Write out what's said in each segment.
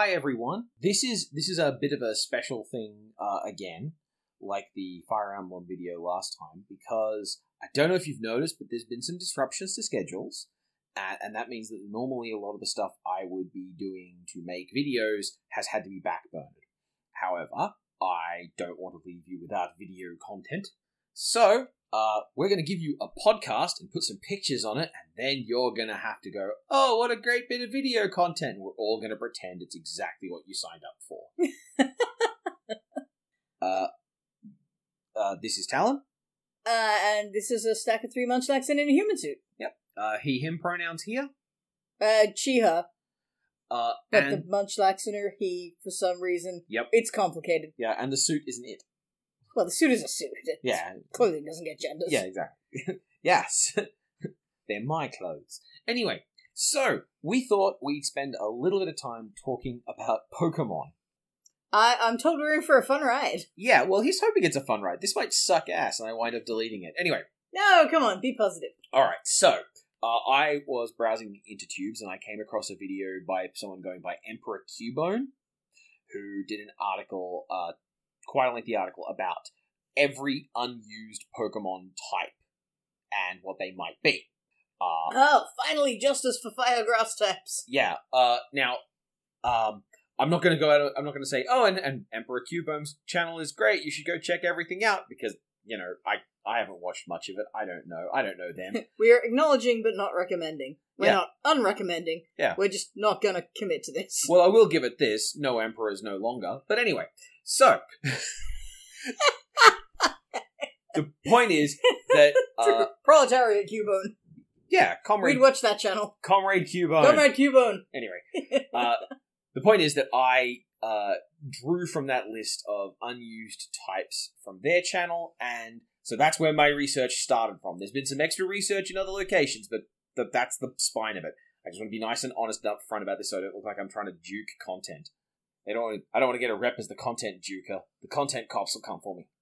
hi everyone. This is a bit of a special thing again, like the Fire Emblem video last time, because I don't know if you've noticed, but there's been some disruptions to schedules, and that means that normally a lot of the stuff I would be doing to make videos has had to be backburned. However, I don't want to leave you without video content, so we're going to give you a podcast and put some pictures on it, and then you're going to have to go, oh, what a great bit of video content. We're all going to pretend it's exactly what you signed up for. This is Talon. And this is a stack of 3 Munchlaxin in a human suit. Yep. He, him pronouns here. She, her. But and, the Munchlaxiner, he, for some reason. Yep. It's complicated. Yeah, and the suit isn't it. Well, the suit is a suit. It clearly doesn't get genders. Yeah, exactly. Yes. They're my clothes. Anyway, so we thought we'd spend a little bit of time talking about Pokemon. I'm told we're in for a fun ride. Yeah, well, he's hoping it's a fun ride. This might suck ass, and I wind up deleting it. Anyway. No, come on, be positive. Alright, so, I was browsing the intertubes, and I came across a video by someone going by Emperor Cubone, who did an article, quite a lengthy article, about every unused Pokemon type and what they might be. Finally justice for Firegrass types. Yeah, now, I'm not going to go out, I'm not going to say, oh, and Emperor Cubone's channel is great, you should go check everything out, because, you know, I haven't watched much of it, I don't know them. We're acknowledging but not recommending. We're not unrecommending. Yeah. We're just not going to commit to this. Well, I will give it this, no Emperors no longer, but anyway, so... The point is that... Proletariat Cubone. Yeah, Comrade... We'd watch that channel. Comrade Cubone. Comrade Cubone. Anyway, the point is that I drew from that list of unused types from their channel, and so that's where my research started from. There's been some extra research in other locations, but that's the spine of it. I just want to be nice and honest up front about this so I don't look like I'm trying to juke content. I don't want to get a rep as the content juker. The content cops will come for me.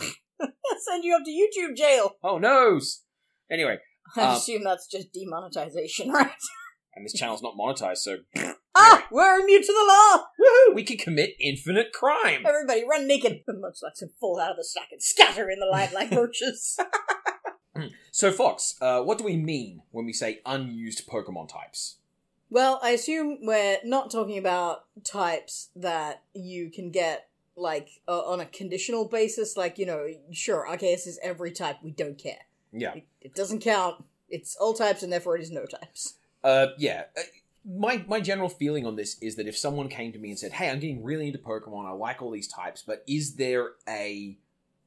Send you up to YouTube jail. Oh, no! Anyway. I assume that's just demonetization, right? And this channel's not monetized, so... We're immune to the law! Woohoo! We can commit infinite crime! Everybody run naked! Much like some fall out of the stack and scatter in the light like roaches. So, Fox, what do we mean when we say unused Pokemon types? Well, I assume we're not talking about types that you can get, like, on a conditional basis. Like, you know, sure, Arceus is every type, we don't care. Yeah. It doesn't count. It's all types, and therefore it is no types. Yeah. My general feeling on this is that if someone came to me and said, hey, I'm getting really into Pokemon, I like all these types, but is there a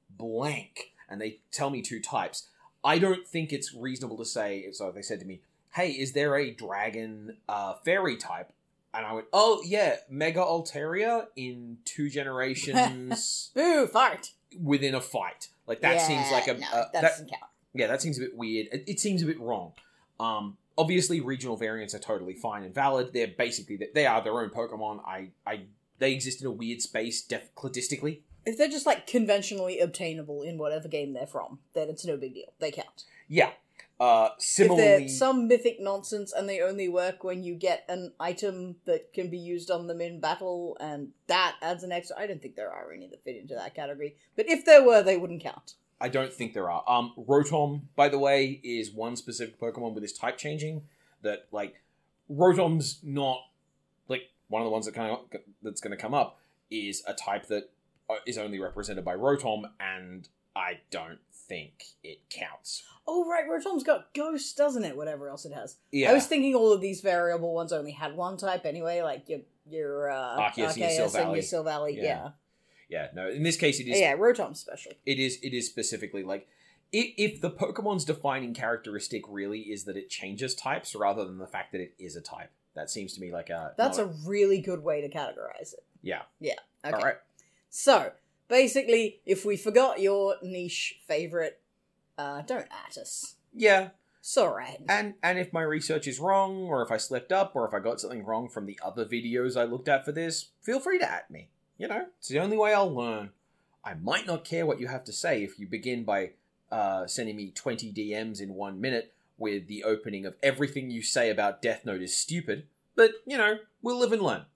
blank? And they tell me 2 types. I don't think it's reasonable to say, so if they said to me, hey, is there a dragon fairy type? And I went, oh, yeah, Mega Altaria in 2 generations. Ooh, fart. Within a fight. Like, that seems like a... No, that doesn't count. Yeah, that seems a bit weird. It seems a bit wrong. Obviously, regional variants are totally fine and valid. They're basically... They are their own Pokemon. They exist in a weird space, cladistically. If they're just, like, conventionally obtainable in whatever game they're from, then it's no big deal. They count. Yeah. Similarly... If they're some mythic nonsense and they only work when you get an item that can be used on them in battle, and that adds an extra... I don't think there are any that fit into that category. But if there were, they wouldn't count. I don't think there are. Rotom, by the way, is one specific Pokemon with this type changing. That, like, Rotom's not... Like, one of the ones that's going to come up is a type that is only represented by Rotom, and I don't think it counts. Oh, right, Rotom's got Ghost, doesn't it? Whatever else it has. Yeah. I was thinking all of these variable ones only had one type anyway, like your Arceus and your Silvally. Yeah. Yeah, no, in this case it is... Yeah, Rotom's special. It is specifically, like, if the Pokemon's defining characteristic really is that it changes types rather than the fact that it is a type, that seems to me like a... That's a really good way to categorize it. Yeah. Yeah, okay. Alright. So, basically, if we forgot your niche favourite, don't at us. Yeah. It's alright. And if my research is wrong, or if I slipped up, or if I got something wrong from the other videos I looked at for this, feel free to at me. You know, it's the only way I'll learn. I might not care what you have to say if you begin by sending me 20 DMs in 1 minute with the opening of everything you say about Death Note is stupid, but, you know, we'll live and learn.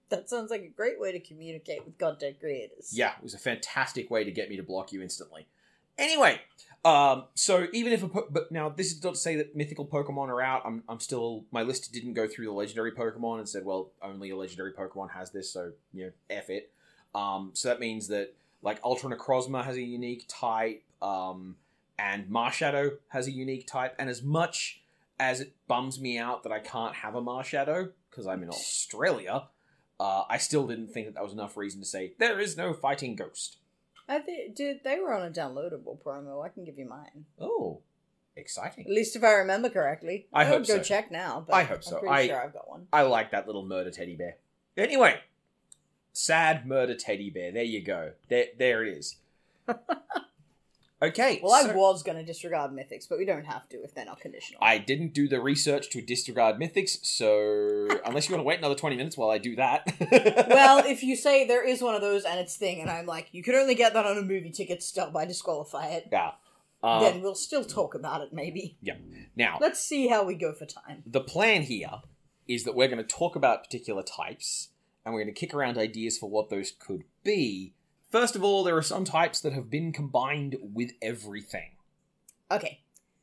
That sounds like a great way to communicate with content creators. Yeah, it was a fantastic way to get me to block you instantly. Anyway, so even if but now this is not to say that mythical Pokemon are out. I'm still, my list didn't go through the legendary Pokemon and said, well, only a legendary Pokemon has this, so F it. So that means that like Ultra Necrozma has a unique type, and Marshadow has a unique type, and as much as it bums me out that I can't have a Marshadow because I'm in Australia, I still didn't think that was enough reason to say there is no fighting ghost. They were on a downloadable promo. I can give you mine. Oh, exciting. At least if I remember correctly. I hope would go so. check now, but I hope so. I'm pretty sure I've got one. I like that little murder teddy bear. Anyway, sad murder teddy bear. There you go. There it is. Okay. Well, I was going to disregard mythics, but we don't have to if they're not conditional. I didn't do the research to disregard mythics, so unless you want to wait another 20 minutes while I do that. Well, if you say there is one of those and it's thing, and I'm like, you can only get that on a movie ticket, stop, I disqualify it. Yeah. Then we'll still talk about it, maybe. Yeah. Now, let's see how we go for time. The plan here is that we're going to talk about particular types, and we're going to kick around ideas for what those could be. First of all, there are some types that have been combined with everything. Okay.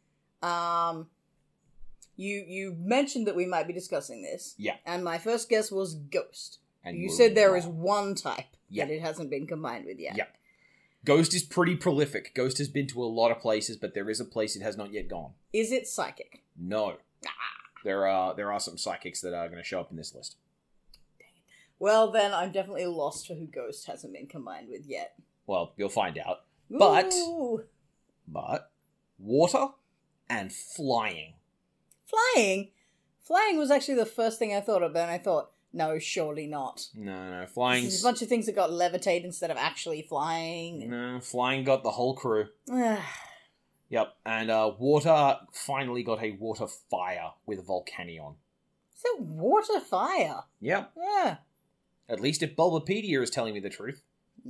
You mentioned that we might be discussing this. Yeah. And my first guess was ghost. And you said there is one type that it hasn't been combined with yet. Yeah. Ghost is pretty prolific. Ghost has been to a lot of places, but there is a place it has not yet gone. Is it psychic? No. There are some psychics that are going to show up in this list. Well, then I'm definitely lost for who Ghost hasn't been combined with yet. Well, you'll find out. Ooh. But water and flying. Flying was actually the first thing I thought of, and I thought, no, surely not. No, flying. There's a bunch of things that got levitate instead of actually flying. No, flying got the whole crew. Yep, and water finally got a water fire with Volcanion. Is it water fire? Yep. Yeah. At least if Bulbapedia is telling me the truth.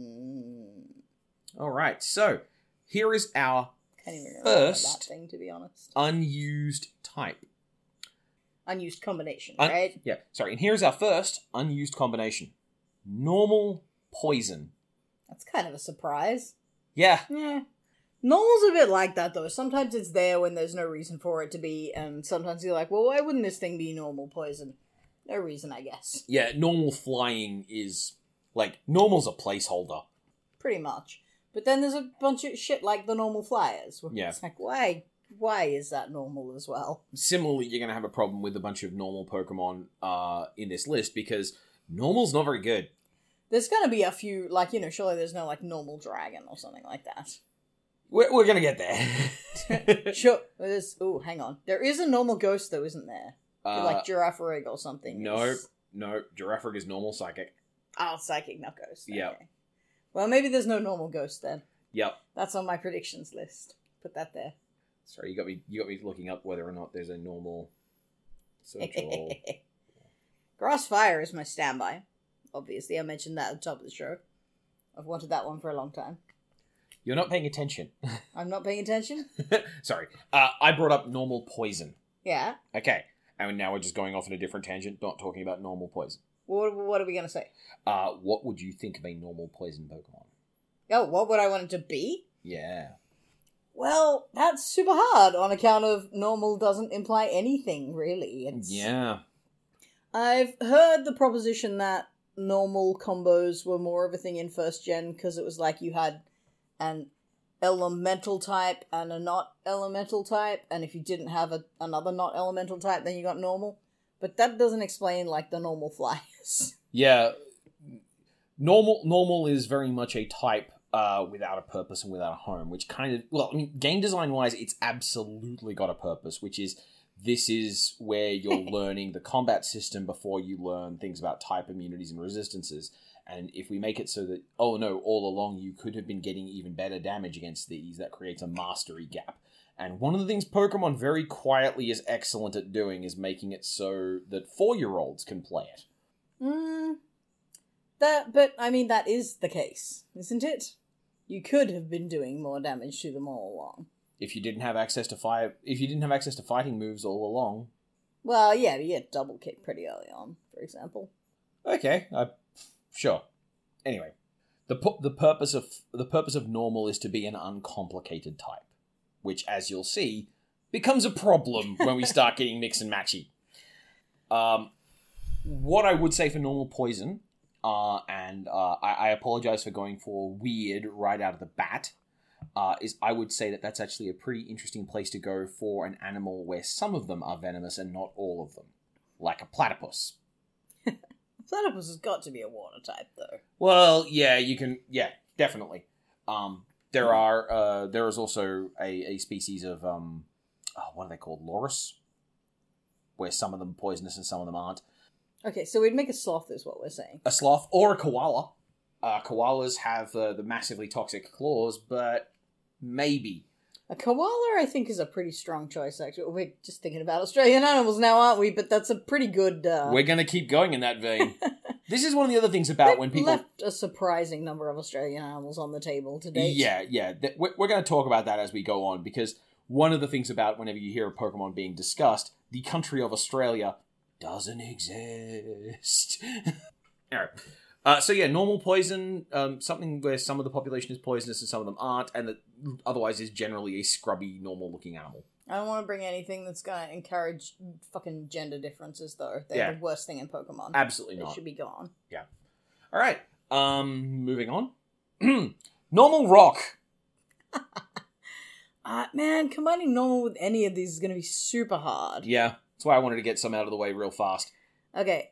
Alright, so here is our Can't even remember first that thing, to be honest. unused type. Unused combination, right? Yeah, sorry, and here's our first unused combination. Normal poison. That's kind of a surprise. Yeah. Yeah. Normal's a bit like that, though. Sometimes it's there when there's no reason for it to be, and sometimes you're like, well, why wouldn't this thing be normal poison? No reason, I guess. Yeah, normal flying is, like, normal's a placeholder. Pretty much. But then there's a bunch of shit like the normal flyers. Yeah. It's like, why is that normal as well? Similarly, you're going to have a problem with a bunch of normal Pokemon in this list, because normal's not very good. There's gonna be a few, like, surely there's no, like, normal dragon or something like that. We're going to get there. Sure. Hang on. There is a normal ghost, though, isn't there? Like Girafarig or something. No, Girafarig is normal psychic. Oh, psychic, not ghost. Yeah. Okay. Well, maybe there's no normal ghost then. Yep. That's on my predictions list. Put that there. Sorry, you got me looking up whether or not there's a normal search roll. Grass Fire is my standby. Obviously, I mentioned that at the top of the show. I've wanted that one for a long time. You're not paying attention. I'm not paying attention? Sorry. I brought up normal poison. Yeah. Okay. And now we're just going off on a different tangent, not talking about normal poison. What are we going to say? What would you think of a normal poison Pokemon? Oh, what would I want it to be? Yeah. Well, that's super hard on account of normal doesn't imply anything, really. Yeah. I've heard the proposition that normal combos were more of a thing in first gen because it was like you had an elemental type and a not elemental type, and if you didn't have another not elemental type, then you got normal. But that doesn't explain, like, the normal flyers. Yeah. Normal is very much a type without a purpose and without a home, which kind of... Well, I mean, game design-wise, it's absolutely got a purpose, which is this is where you're learning the combat system before you learn things about type immunities and resistances. And if we make it so that, oh no, all along you could have been getting even better damage against these, that creates a mastery gap. And one of the things Pokemon very quietly is excellent at doing is making it so that 4-year-olds can play it. But, I mean, that is the case, isn't it? You could have been doing more damage to them all along. If you didn't have access to fighting moves all along. Well, yeah, but you get double kick pretty early on, for example. Okay, sure. Anyway, the purpose of normal is to be an uncomplicated type, which, as you'll see, becomes a problem when we start getting mix and matchy. What I would say for normal poison, and I apologize for going for weird right out of the bat, is I would say that that's actually a pretty interesting place to go for an animal where some of them are venomous and not all of them, like a platypus. Platypus has got to be a water type, though. Well, yeah, you can. Yeah, definitely. There is also a species of what are they called? Loris, where some of them are poisonous and some of them aren't. Okay, so we'd make a sloth, is what we're saying. A sloth or a koala. Koalas have the massively toxic claws, but maybe. A koala, I think, is a pretty strong choice, actually. We're just thinking about Australian animals now, aren't we? But that's a pretty good... We're going to keep going in that vein. This is one of the other things about when people... left a surprising number of Australian animals on the table to date. Yeah. We're going to talk about that as we go on, because one of the things about whenever you hear a Pokemon being discussed, the country of Australia doesn't exist. Alright. So yeah, normal poison, something where some of the population is poisonous and some of them aren't, and that otherwise is generally a scrubby, normal-looking animal. I don't want to bring anything that's going to encourage fucking gender differences, though. They're the worst thing in Pokemon. Absolutely not. They should be gone. Yeah. Alright, moving on. Normal rock. Man, combining normal with any of these is going to be super hard. Yeah, that's why I wanted to get some out of the way real fast. Okay,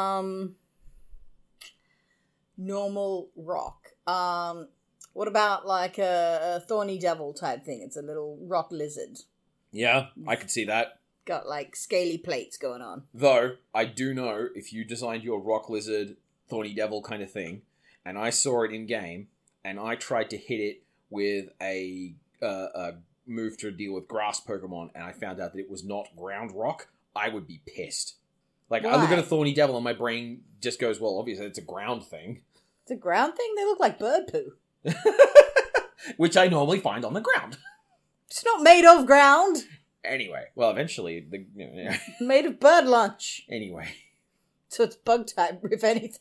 normal rock. What about like a thorny devil type thing? It's a little rock lizard. Yeah, I could see that. Got like scaly plates going on. Though, I do know if you designed your rock lizard, thorny devil kind of thing, and I saw it in game, and I tried to hit it with a move to deal with grass Pokemon, and I found out that it was not ground rock, I would be pissed. Like, Why? I look at a thorny devil and my brain just goes, well, obviously it's a ground thing. It's a ground thing? They look like bird poo. Which I normally find on the ground. It's not made of ground. Anyway, well, eventually, Made of bird lunch. Anyway. So it's bug type, if anything.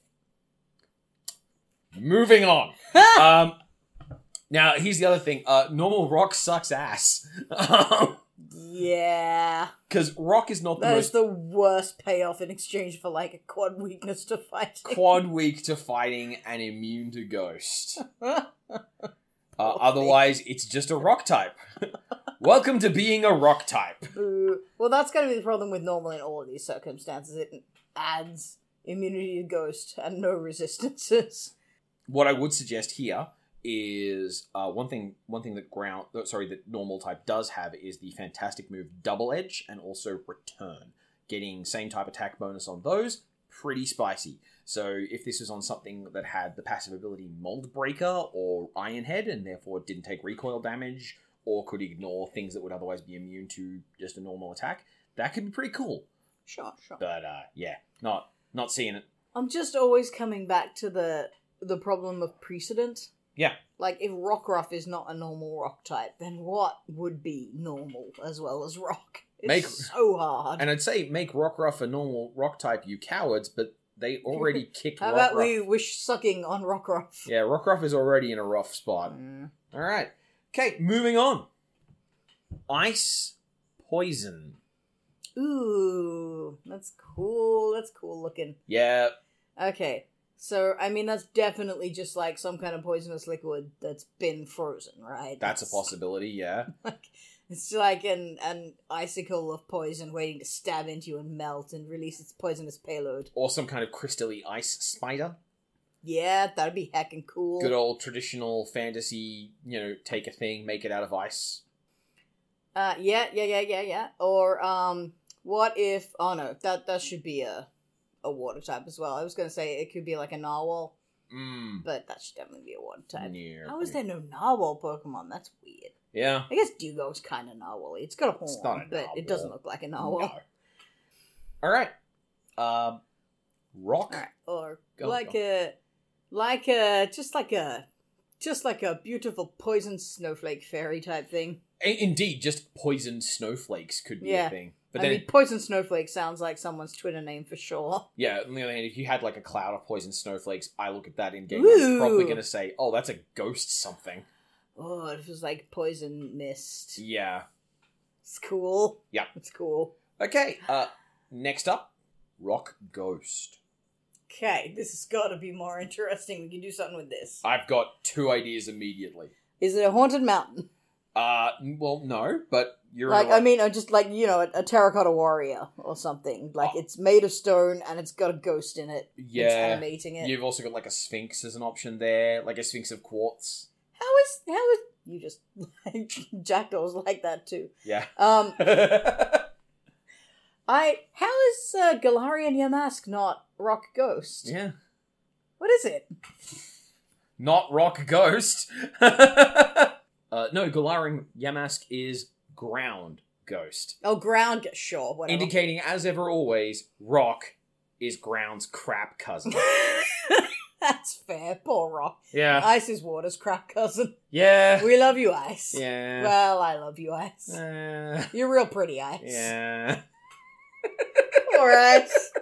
Moving on. Now, here's the other thing. Normal rock sucks ass. Yeah. Because rock is not the That most... is the worst payoff in exchange for, like, a quad weakness to fighting. Quad weak to fighting and immune to ghost. Otherwise, it's just a rock type. Welcome to being a rock type. Well, that's going to be the problem with normal in all of these circumstances. It adds immunity to ghost and no resistances. What I would suggest here is one thing that normal type does have is the fantastic move Double Edge and also Return. Getting same type attack bonus on those, pretty spicy. So if this was on something that had the passive ability Mold Breaker or Iron Head and therefore didn't take recoil damage or could ignore things that would otherwise be immune to just a normal attack, that could be pretty cool. Sure. But yeah, not seeing it. I'm just always coming back to the problem of precedent. Yeah. Like, if Rockruff is not a normal rock type, then what would be normal as well as rock? It's so hard. And I'd say make Rockruff a normal rock type, you cowards, but they already kicked Rockruff. How about we wish sucking on Rockruff? Yeah, Rockruff is already in a rough spot. Alright. Okay, moving on. Ice Poison. Ooh, that's cool. That's cool looking. Yeah. Okay. So, I mean, that's definitely just like some kind of poisonous liquid that's been frozen, right? That's a possibility, yeah. It's like an icicle of poison waiting to stab into you and melt and release its poisonous payload. Or some kind of crystally ice spider. Yeah, that'd be heckin' cool. Good old traditional fantasy, take a thing, make it out of ice. Yeah. Or, what if... Oh, no, that should be a water type as well. I was going to say it could be like a narwhal, but that should definitely be a water type. Yeah. How is there no narwhal Pokemon? That's weird. Yeah. I guess Dugong's kind of narwhal-y. It's got a horn, not a but narwhal. it doesn't look like a narwhal. No. Alright. Rock. Alright, or just like a beautiful poison snowflake fairy type thing. Indeed, just poisoned snowflakes could be a thing. But I then, mean, Poison Snowflake sounds like someone's Twitter name for sure. yeah, on the other hand, if you had like a cloud of poison snowflakes, I look at that in game, Ooh. I'm probably going to say, oh, that's a ghost something. Oh, it was like Poison Mist. Yeah. It's cool. Yeah. It's cool. Okay, next up, Rock Ghost. Okay, this has got to be more interesting. We can do something with this. I've got 2 ideas immediately. Is it a haunted mountain? Well, no, but you're Like, I mean, just like, you know, a terracotta warrior or something. Like, it's made of stone and it's got a ghost in it. Yeah. It's animating it. You've also got like a sphinx as an option there, like a sphinx of quartz. How is you just like jackdaws like that too? Yeah. How is Galarian Yamask not Rock Ghost? Yeah. What is it? Not Rock Ghost. No, Galarian Yamask is Ground Ghost. Oh, ground. Sure, whatever. Indicating, as ever, always, Rock is Ground's crap cousin. That's fair. Poor Rock. Yeah. Ice is water's crap cousin. Yeah. We love you, Ice. Yeah. Well, I love you, Ice. You're real pretty, Ice. Yeah. Poor Ice.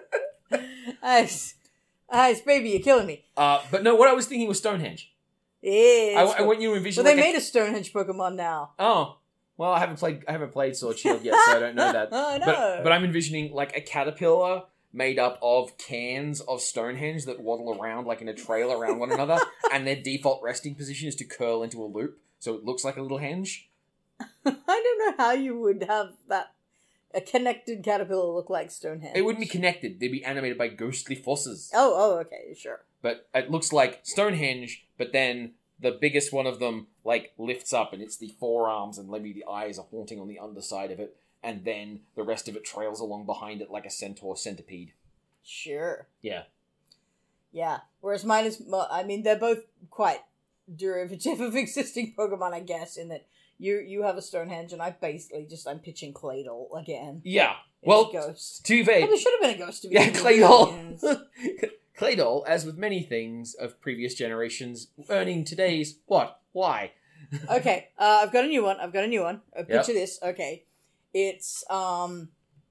Ice, baby, you're killing me. But no, what I was thinking was Stonehenge. Yeah. I want you to envision. Well, they made a Stonehenge Pokemon now. Oh. Well, I haven't played Sword Shield yet, so I don't know that. Oh, no. But I'm envisioning like a caterpillar made up of cans of Stonehenge that waddle around like in a trail around one another, and their default resting position is to curl into a loop, so it looks like a little henge. I don't know how you would have a connected caterpillar look like Stonehenge. It wouldn't be connected; they'd be animated by ghostly forces. Oh, okay, sure. But it looks like Stonehenge, but then the biggest one of them like lifts up, and it's the forearms, and maybe the eyes are haunting on the underside of it. And then the rest of it trails along behind it like a centaur centipede. Sure. Yeah. Yeah. Whereas mine is, I mean, they're both quite derivative of existing Pokemon, I guess, in that you have a Stonehenge, and I'm pitching Claydol again. Yeah. It's Well, a ghost. to be fair, Probably should have been a ghost to be yeah, Claydol. Claydol, as with many things of previous generations, earning today's what? Why? Okay, I've got a new one. Picture Yep. this. Okay. It's a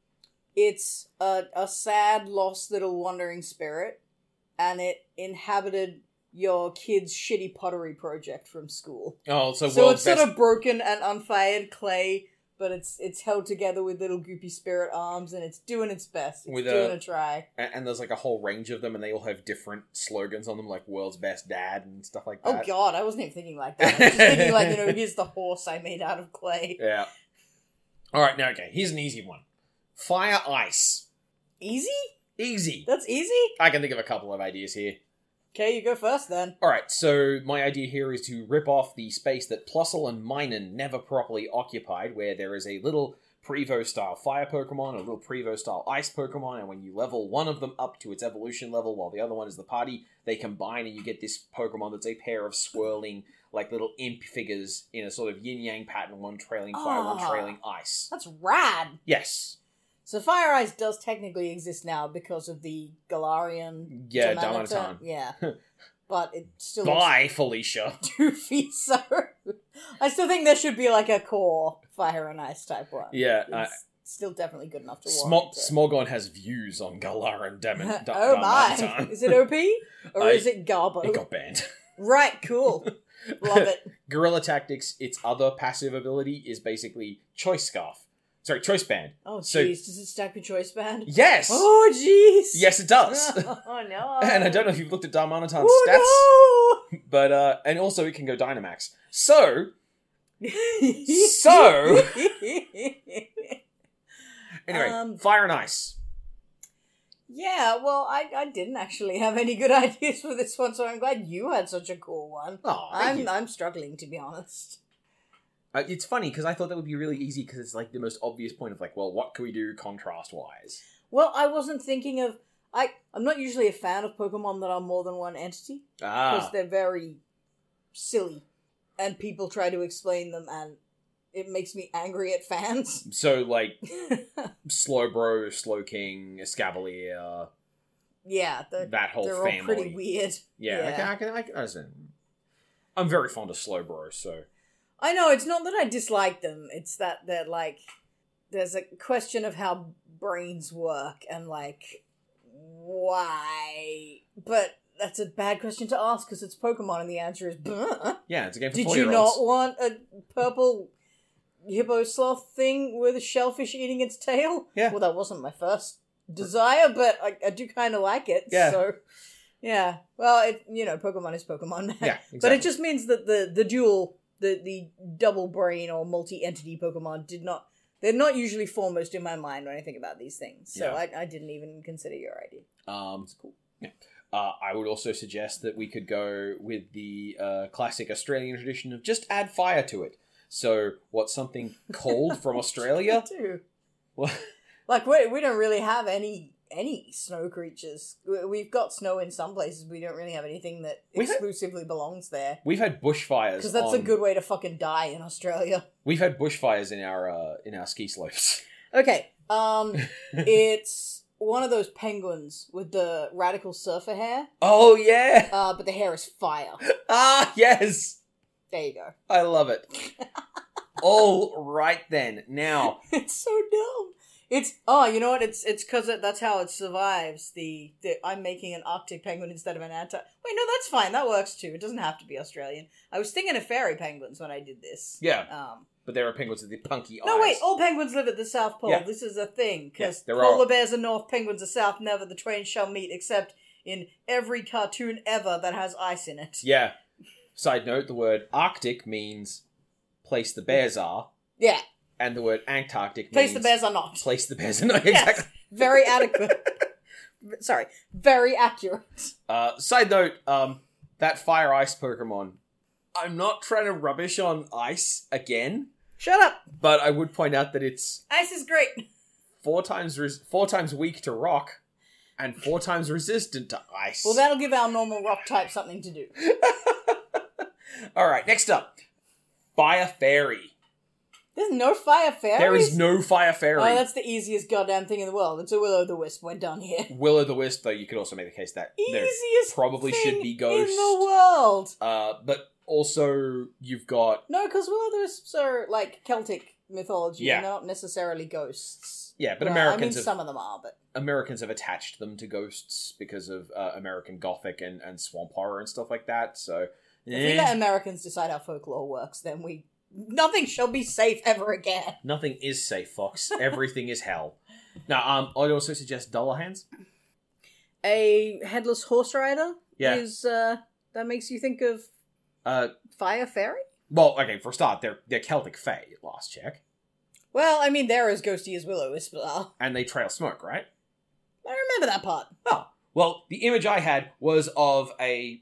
sad, lost little wandering spirit, and it inhabited your kid's shitty pottery project from school. Oh, so it's sort of broken and unfired clay, but it's held together with little goopy spirit arms, and it's doing its best. It's doing a try. And there's like a whole range of them, and they all have different slogans on them, like "World's Best Dad" and stuff like that. Oh God, I wasn't even thinking like that. I was just thinking like, here's the horse I made out of clay. Yeah. All right, now okay. Here's an easy one: Fire Ice. Easy? Easy. That's easy? I can think of a couple of ideas here. Okay, you go first then. Alright, so my idea here is to rip off the space that Plusle and Minun never properly occupied, where there is a little Prevo-style fire Pokemon, a little Prevo-style ice Pokemon, and when you level one of them up to its evolution level while the other one is the party, they combine and you get this Pokemon that's a pair of swirling, like little imp figures in a sort of yin-yang pattern, one trailing fire, one trailing ice. That's rad! Yes. So Fire Ice does technically exist now because of the Galarian... Yeah, Darmanitan. Darmanitan. Yeah. But it still Bye, Felicia. looks doofy, so... I still think there should be like a core Fire and Ice type one. Yeah. It's still definitely good enough to Smog- warrant it. Smogon has views on Galar and Darmanitan. Oh my! Is it OP? Or is it Garbo? It got banned. Right, cool. Love it. Guerrilla Tactics, its other passive ability is basically Choice Scarf. Sorry, Choice Band. Oh, So- jeez. Does it stack with Choice Band? Yes! Oh, jeez! Yes, it does. Oh, no. And I don't know if you've looked at Darmanitan's stats, Oh, but, and also it can go Dynamax. So, no! anyway, Fire and Ice. Yeah, well, I didn't actually have any good ideas for this one, so I'm glad you had such a cool one. Oh, thank you. I'm struggling, to be honest. It's funny, because I thought that would be really easy, because it's like the most obvious point of like, well, what can we do contrast-wise? Well, I wasn't thinking of... I'm not usually a fan of Pokemon that are more than one entity, because they're very silly, and people try to explain them, and it makes me angry at fans. So, like, Slowbro, Slowking, Escavalier, Yeah, that whole they're family. all pretty weird. Yeah. I can understand. I'm very fond of Slowbro, so... I know, it's not that I dislike them, it's that they're like... there's a question of how brains work and like why, but that's a bad question to ask because it's Pokemon and the answer is Bleh. Yeah, it's a game for Did 4-year-olds. you not want a purple hippo sloth thing with a shellfish eating its tail? Yeah. Well, that wasn't my first desire, but I do kind of like it. Yeah. So, yeah. Well, Pokemon is Pokemon. Yeah, exactly. But it just means that the dual, the double brain or multi-entity Pokemon they're not usually foremost in my mind when I think about these things. So Yeah. I didn't even consider your idea. It's cool. Yeah. I would also suggest that we could go with the classic Australian tradition of just add fire to it. So, what's something cold from Australia? Too. Well, Like, we don't really have any snow creatures. We've got snow in some places, but we don't really have anything that exclusively belongs there. we've had bushfires. Because that's a good way to fucking die in Australia. We've had bushfires in our ski slopes. Okay, it's one of those penguins with the radical surfer hair, Oh yeah! but the hair is fire. Ah yes! There you go. I love it. All right then. Now, It's so dumb. You know what? It's because that's how it survives. I'm making an Arctic penguin instead of an Antarctic. Wait, no, that's fine. That works too. It doesn't have to be Australian. I was thinking of fairy penguins when I did this. yeah, but there are penguins with the punky eyes. No, wait. All penguins live at the South Pole. Yeah. This is a thing because Yeah, there polar are- bears are north, penguins are south. Never the twain shall meet, except in every cartoon ever that has ice in it. Yeah. Side note: the word Arctic means place the bears are, Yeah, and the word Antarctic place means the bears are not. place the bears are not. Yes. Exactly. Very adequate. Sorry, very accurate. Side note: that fire ice Pokemon. I'm not trying to rubbish on ice again, Shut up. but I would point out that it's Ice is great. 4 times weak to rock, and 4 times resistant to ice. Well, that'll give our normal rock type something to do. All right, next up, Fire Fairy. There's no fire fairies? There is no Fire Fairy. Oh, that's the easiest goddamn thing in the world. It's a Will-O-the-Wisp. We're done here. Will-O-the-Wisp, though, you could also make the case that there Easiest probably thing should be Ghost. in the world. But also, you've got... No, because Will-O-the-Wisps are, like, Celtic mythology, Yeah. and they're not necessarily ghosts. Yeah, but Well, Americans some of them are, but... Americans have attached them to ghosts because of American Gothic and swamp horror and stuff like that, so... If we let Americans decide how folklore works, then nothing shall be safe ever again. Nothing is safe, Fox. Everything is hell. Now, I'd also suggest Dullahands. A headless horse rider Yeah. is, that makes you think of Fire Fairy? Well, okay, for a start, they're Celtic Fae, at last check. Well, I mean, they're as ghosty as Will-O-Wisps are. And they trail smoke, right? I remember that part. Oh. Well, the image I had was of a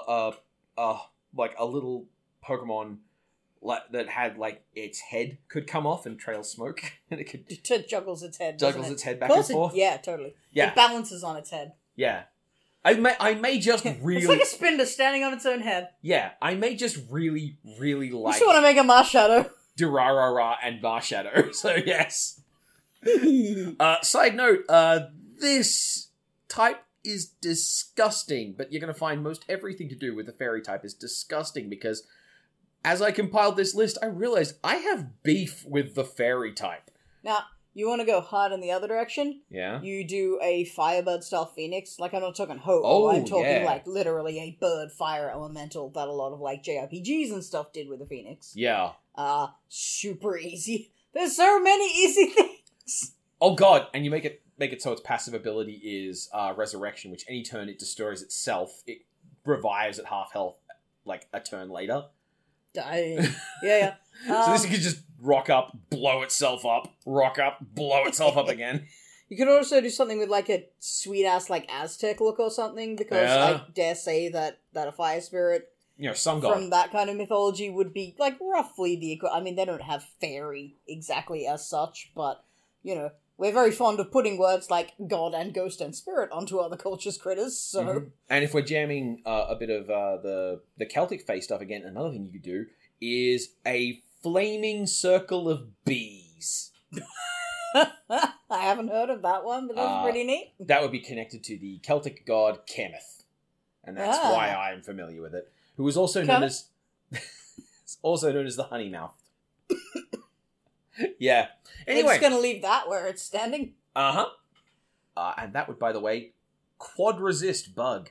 little Pokemon that had, like, its head could come off and trail smoke, and it could It juggles its head, doesn't juggles it? its head Of back and course forth. yeah, totally. Yeah. It balances on its head. Yeah. I may just really... It's like a spindle standing on its own head. Yeah, I may just really, really You like just want to make a Marshadow. Durarara and Marshadow, so yes. Side note, this type is disgusting, but you're going to find most everything to do with the fairy type is disgusting, because as I compiled this list, I realized I have beef with the fairy type. Now, you want to go hard in the other direction? Yeah? You do a Firebird-style Phoenix. Like, I'm not talking Ho-Oh. Oh, I'm talking, yeah. like, literally a bird fire elemental that a lot of, like, JRPGs and stuff did with the Phoenix. Yeah. Super easy. There's so many easy things. Oh god, and you make it so its passive ability is Resurrection, which any turn it destroys itself, it revives at half health, like, a turn later. Dying. Yeah. So this could just rock up, blow itself up, rock up, blow itself up again. You could also do something with, like, a sweet-ass, like, Aztec look or something, because Yeah. I dare say that a fire spirit You know, Sun God. from that kind of mythology would be, like, roughly the I mean, they don't have fairy exactly as such, but, you know, we're very fond of putting words like god and ghost and spirit onto other cultures' critters, so... Mhm. And if we're jamming a bit of the Celtic face stuff again, another thing you could do is a flaming circle of bees. I haven't heard of that one, but that's pretty neat. That would be connected to the Celtic god Kemeth. And that's Ah. why I am familiar with it. Who was also known as... also known as the Honey Mouth. Yeah. They're Anyway. just gonna leave that where it's standing. Uh-huh. And that would, by the way, quad resist bug.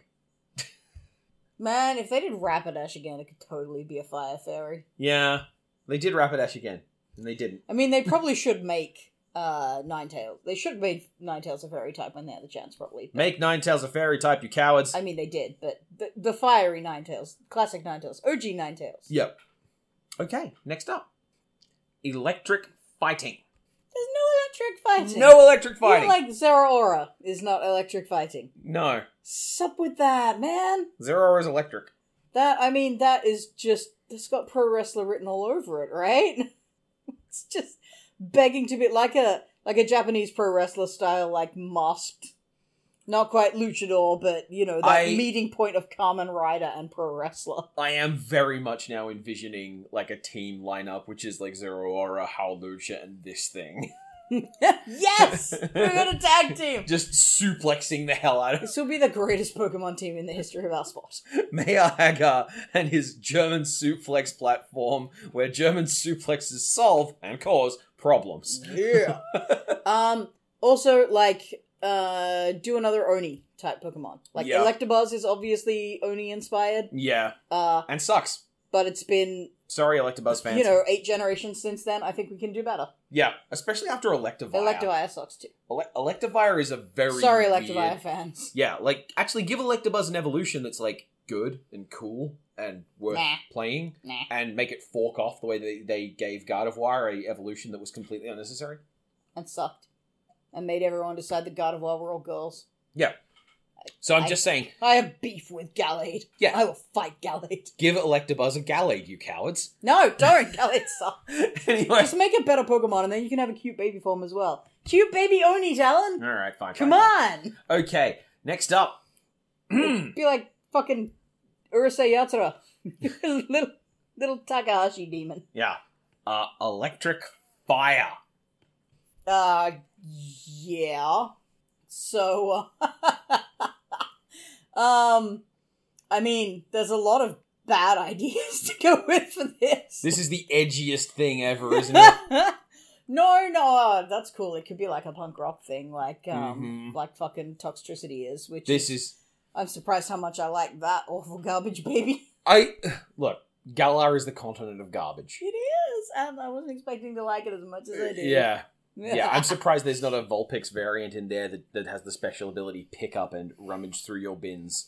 Man, if they did Rapidash again, it could totally be a fire fairy. Yeah. They did Rapidash again, and they didn't. I mean, they probably should make Ninetales. They should have made Ninetales a fairy type when they had the chance, probably. But, Make Ninetales a fairy type, you cowards. I mean, they did, but the fiery Ninetales, classic Ninetales, OG Ninetales. Yep. Okay, next up. Electric fighting. There's no electric fighting. No electric fighting. Even, like, Zeraora is not electric fighting. No. What's up with that, man? Zeraora is electric. That is just, it's got pro wrestler written all over it, right? It's just begging to be like a Japanese pro wrestler style, like, masked. Not quite luchador, but, you know, that meeting point of Kamen Rider and pro wrestler. I am very much now envisioning, like, a team lineup, which is, like, Zeraora, Howlucha, and this thing. Yes! We're gonna tag team! Just suplexing the hell out of This will be the greatest Pokemon team in the history of our sport. Meihaga and his German suplex platform, where German suplexes solve and cause problems. Yeah. Also, like, do another Oni type Pokemon. Like, Yeah. Electabuzz is obviously Oni inspired. Yeah. Uh, And sucks. but it's been, Sorry, Electabuzz fans. 8 generations since then. I think we can do better. Yeah, especially after Electivire. Electivire sucks too. Electivire is a very Sorry, weird... Electivire fans. Yeah, like, actually give Electabuzz an evolution that's, like, good and cool and worth Nah. playing, Nah. and make it fork off the way they gave Gardevoir a evolution that was completely unnecessary. And sucked. And made everyone decide that Gardevoir were all girls. Yeah. So I'm just saying, I have beef with Gallade. Yeah. I will fight Gallade. give Electabuzz a Gallade, you cowards. No, don't! Gallade sucks. Anyway. Just make a better Pokemon and then you can have a cute baby form as well. Cute baby Oni, Talon! Alright, fine. Come fine. on! Okay, next up. Be like fucking Urusei Yatsura. little Takahashi demon. Yeah. Electric Fire. Yeah. So, I mean, there's a lot of bad ideas to go with for this. This is the edgiest thing ever, isn't it? No, that's cool. It could be like a punk rock thing, like Mhm. like fucking Toxtricity is, which This is... I'm surprised how much I like that awful garbage baby. Look, Galar is the continent of garbage. It is, and I wasn't expecting to like it as much as I did. Yeah. Yeah, I'm surprised there's not a Vulpix variant in there that has the special ability pick up and rummage through your bins.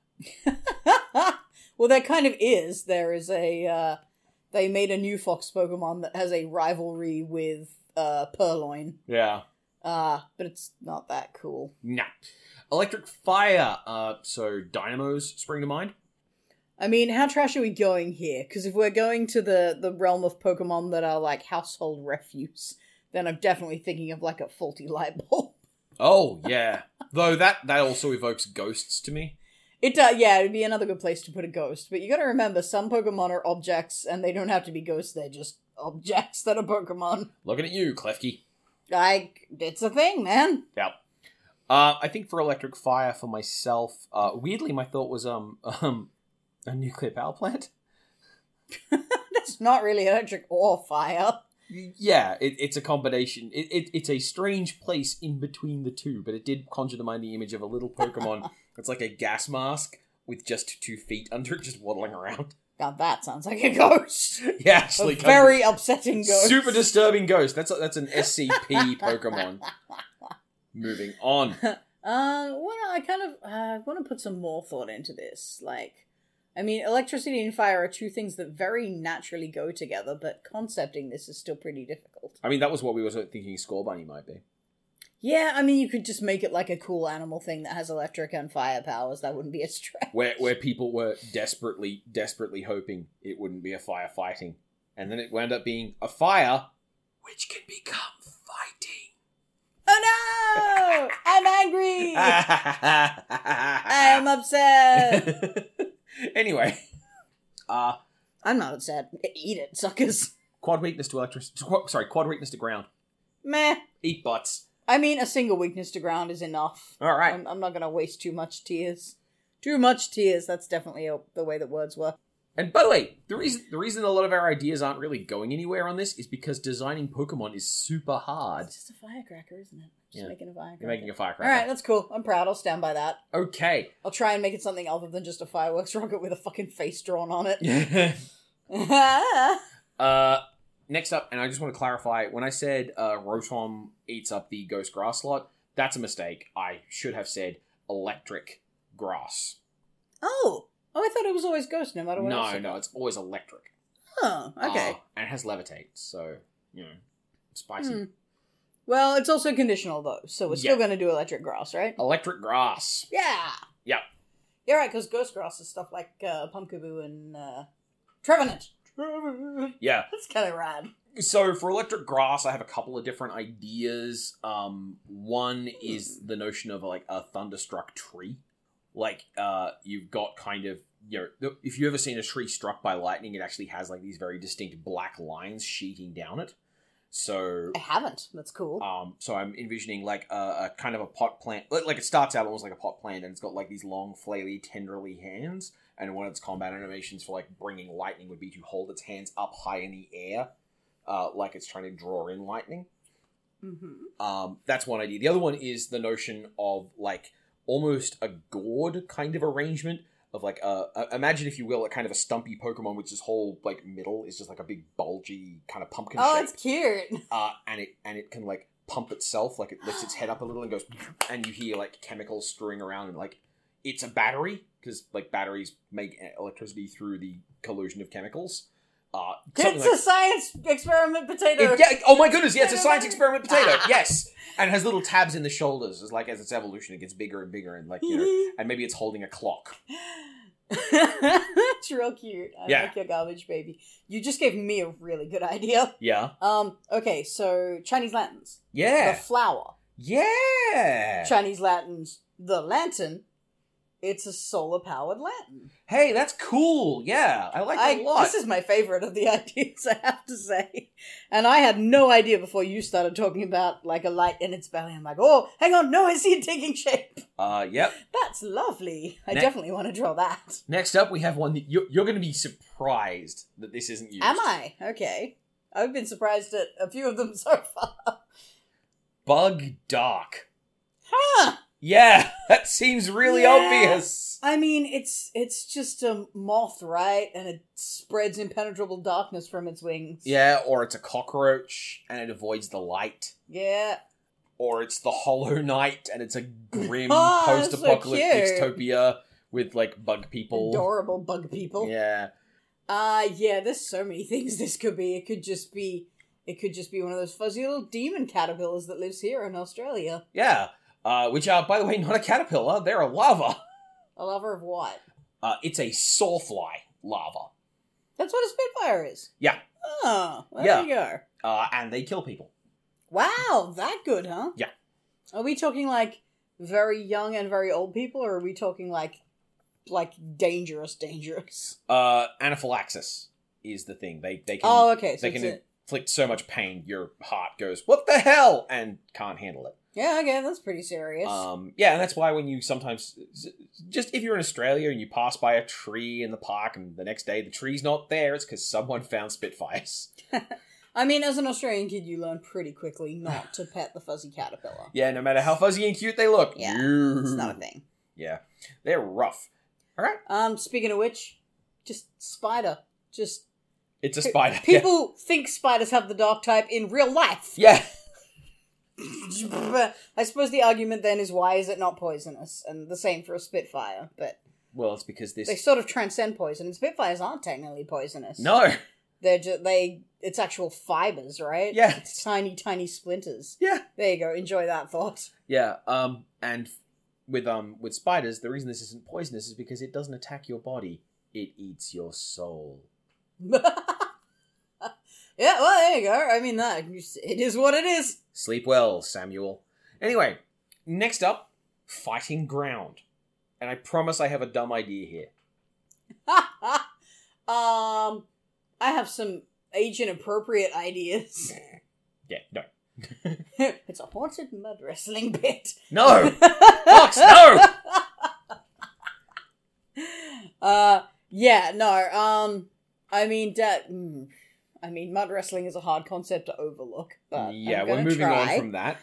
Well, there kind of is. There is a, they made a new Fox Pokemon that has a rivalry with, Purloin. Yeah. But it's not that cool. Nah. Electric Fire. So Dynamos spring to mind? I mean, how trash are we going here? Because if we're going to the realm of Pokemon that are, like, household refuse, then I'm definitely thinking of, like, a faulty light bulb. Oh, yeah. Though that also evokes ghosts to me. It does, yeah, it'd be another good place to put a ghost. But you gotta remember, some Pokemon are objects, and they don't have to be ghosts, they're just objects that are Pokemon. Looking at you, Klefki. It's a thing, man. Yeah. I think for Electric Fire for myself, weirdly my thought was a nuclear power plant. That's not really electric or fire. Yeah, it's a combination. It's a strange place in between the two, but it did conjure to mind the image of a little Pokemon that's like a gas mask with just 2 feet under it, just waddling around. Now that sounds like a ghost. Yeah, actually, A very upsetting ghost. super disturbing ghost. That's an SCP Pokemon. Moving on. Well, I kind of want to put some more thought into this. Like, I mean, electricity and fire are two things that very naturally go together, but concepting this is still pretty difficult. I mean, that was what we were thinking Scorbunny might be. Yeah, I mean, you could just make it like a cool animal thing that has electric and fire powers. That wouldn't be a stretch. Where people were desperately hoping it wouldn't be a firefighting. And then it wound up being a fire, which can become fighting. Oh no! I'm angry! I'm upset! Anyway. I'm not upset. Eat it, suckers. Quad weakness to quad weakness to ground. Meh. Eat butts. I mean, a single weakness to ground is enough. Alright. I'm not gonna waste too much tears. Too much tears, that's definitely the way that words work. And by the way, the reason a lot of our ideas aren't really going anywhere on this is because designing Pokemon is super hard. It's just a firecracker, isn't it? Just making a firecracker. You're making a firecracker. Alright, that's cool. I'm proud. I'll stand by that. Okay. I'll try and make it something other than just a fireworks rocket with a fucking face drawn on it. Next up, and I just want to clarify, when I said Rotom eats up the ghost grass slot, that's a mistake. I should have said electric grass. Oh, I thought it was always ghost no matter what. No, it's always electric. Oh, okay. And it has levitate, so, spicy. Well, it's also conditional though, so we're still going to do electric grass, right? Electric grass. Yeah. Yep. Yeah, right, because ghost grass is stuff like Pumpkaboo and Trevenant. Yeah. That's kind of rad. So for electric grass, I have a couple of different ideas. One is the notion of like a thunderstruck tree. Like, you've got kind of, if you've ever seen a tree struck by lightning, it actually has like these very distinct black lines sheeting down it. So I haven't. That's cool. So I'm envisioning like a kind of a pot plant. Like it starts out almost like a pot plant, and it's got like these long, flaily, tenderly hands. And one of its combat animations for like bringing lightning would be to hold its hands up high in the air, like it's trying to draw in lightning. Mm-hmm. That's one idea. The other one is the notion of like almost a gourd kind of arrangement of like imagine, if you will, a kind of a stumpy Pokemon, which this whole like middle is just like a big bulgy kind of pumpkin shape. It's cute. And it can like pump itself, like it lifts its head up a little and goes, and you hear like chemicals strewing around, and like it's a battery because like batteries make electricity through the collusion of chemicals. It's a science experiment potato. Oh my goodness, yeah, it's a science experiment potato. Yes, and it has little tabs in the shoulders. As like as its evolution, it gets bigger and bigger, and like and maybe it's holding a clock. It's real cute. I like your garbage baby. You just gave me a really good idea. Yeah. Okay, so Chinese lanterns. Yeah. The flower. Yeah. Chinese lanterns. The lantern. It's a solar-powered lantern. Hey, that's cool. Yeah, I like that a lot. This is my favorite of the ideas, I have to say. And I had no idea before you started talking about, like, a light in its belly. I'm like, oh, hang on, no, I see it taking shape. Yep. That's lovely. I definitely want to draw that. Next up, we have one that you're going to be surprised that this isn't used. Am I? Okay. I've been surprised at a few of them so far. Bug Dark. Huh! Yeah, that seems really obvious. I mean, it's just a moth, right? And it spreads impenetrable darkness from its wings. Yeah, or it's a cockroach and it avoids the light. Yeah. Or it's the Hollow Knight and it's a grim post-apocalyptic dystopia with like bug people. Adorable bug people. Yeah. Yeah, there's so many things this could be. It could just be one of those fuzzy little demon caterpillars that lives here in Australia. Yeah. Which are, by the way, not a caterpillar, they're a larva. A larva of what? It's a sawfly larva. That's what a Spitfire is? Yeah. Oh, there you go. And they kill people. Wow, that good, huh? Yeah. Are we talking, like, very young and very old people, or are we talking, like dangerous? Anaphylaxis is the thing. They can... Oh, okay. So they can inflict so much pain, your heart goes, what the hell? And can't handle it. Yeah, okay, that's pretty serious. Yeah, and that's why when you sometimes, just if you're in Australia and you pass by a tree in the park and the next day the tree's not there, it's because someone found Spitfires. I mean, as an Australian kid, you learn pretty quickly not to pet the fuzzy caterpillar. Yeah, no matter how fuzzy and cute they look. Yeah, it's not a thing. Yeah, they're rough. Alright. Speaking of which, just spider. It's a spider. People think spiders have the dark type in real life. Yeah. I suppose the argument then is, why is it not poisonous? And the same for a Spitfire, but... Well, it's because they sort of transcend poison, and Spitfires aren't technically poisonous. No! It's actual fibers, right? Yeah. It's tiny, tiny splinters. Yeah. There you go, enjoy that thought. Yeah, and with spiders, the reason this isn't poisonous is because it doesn't attack your body. It eats your soul. Yeah, well, there you go. I mean, it is what it is. Sleep well, Samuel. Anyway, next up, Fighting Ground. And I promise I have a dumb idea here. I have some age-inappropriate ideas. Yeah, no. It's a haunted mud wrestling bit. No! Fox, no! Yeah, no, mud wrestling is a hard concept to overlook, but Yeah, I'm we're gonna moving try. on from that.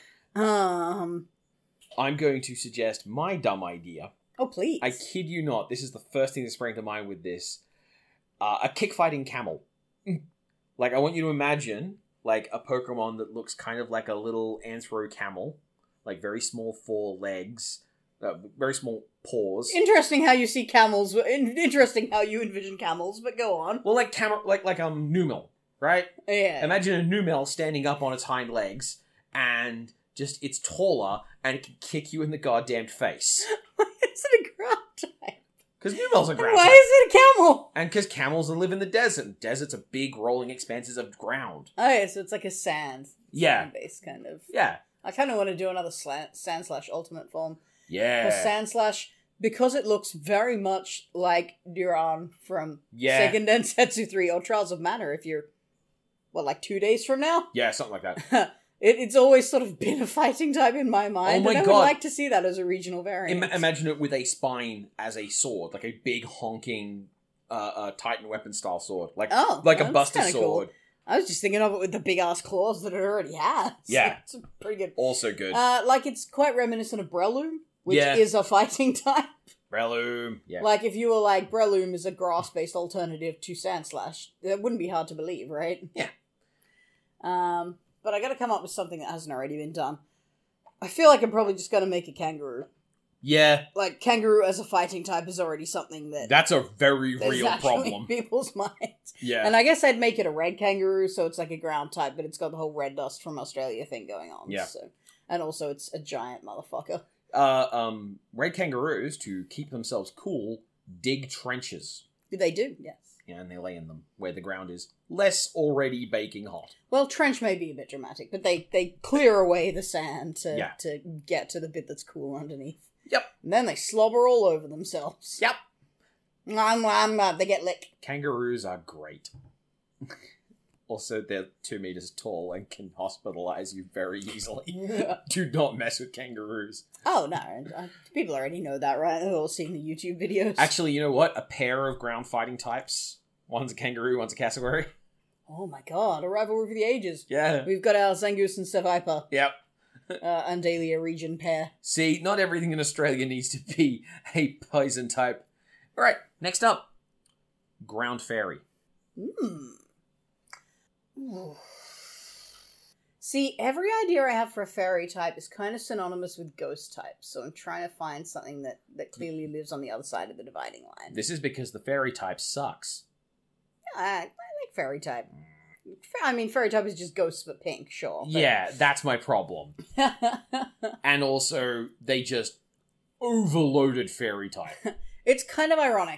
I'm going to suggest my dumb idea. Oh, please. I kid you not, this is the first thing that sprang to mind with this. A kick-fighting camel. Like, I want you to imagine, like, a Pokemon that looks kind of like a little Anthro camel. Like, very small 4 legs. Very small paws. Interesting how you see camels. Interesting how you envision camels, but go on. Well, like Numel, right? Yeah. Imagine a Numel standing up on its hind legs, and just, it's taller, and it can kick you in the goddamn face. Why is it a ground type? Because Numel's a ground Why type. is it a camel? And because camels live in the desert. Deserts are big, rolling expanses of ground. Oh, yeah, so it's like a sand-based kind of. Yeah. I kind of want to do another Sandslash Ultimate form. Yeah. For Sandslash, because it looks very much like Duran from Yeah. Seiken Densetsu 3 or Trials of Mana if you're, 2 days from now? Yeah, something like that. It's always sort of been a fighting type in my mind, Oh my and I God. would like to see that as a regional variant. Imagine it with a spine as a sword, like a big honking Titan weapon style sword, like a that's Buster kinda sword. Cool. I was just thinking of it with the big ass claws that it already has. Yeah. It's pretty good. Also good. It's quite reminiscent of Breloom, which Yeah. is a fighting type. Breloom. Yeah. Like, if you were like, Breloom is a grass-based alternative to Sandslash, that wouldn't be hard to believe, right? Yeah. But I gotta come up with something that hasn't already been done. I feel like I'm probably just gonna make a kangaroo. Yeah. Like, kangaroo as a fighting type is already something that That's a very there's real actually problem. in people's minds. Yeah. And I guess I'd make it a red kangaroo, so it's like a ground type, but it's got the whole red dust from Australia thing going on. Yeah. So. And also, it's a giant motherfucker. Red kangaroos, to keep themselves cool, dig trenches. They do, yes. Yeah, and they lay in them, where the ground is less already baking hot. Well, trench may be a bit dramatic, but they clear away the sand to get to the bit that's cool underneath. Yep. And then they slobber all over themselves. Yep. They get licked. Kangaroos are great. Also, they're 2 meters tall and can hospitalize you very easily. Do not mess with kangaroos. Oh, no. People already know that, right? They've all seen the YouTube videos. Actually, you know what? A pair of ground fighting types. One's a kangaroo, one's a cassowary. Oh my god, a rivalry for the ages. Yeah. We've got our Zangoose and Seviper. Yep. Andalia region pair. See, not everything in Australia needs to be a poison type. Alright, next up. Ground fairy. See, every idea I have for a fairy type is kind of synonymous with ghost types, so I'm trying to find something that clearly lives on the other side of the dividing line. This is because the fairy type sucks. I like fairy type. I mean, fairy type is just ghosts but pink, sure. But... Yeah, that's my problem. And also, they just overloaded fairy type. It's kind of ironic.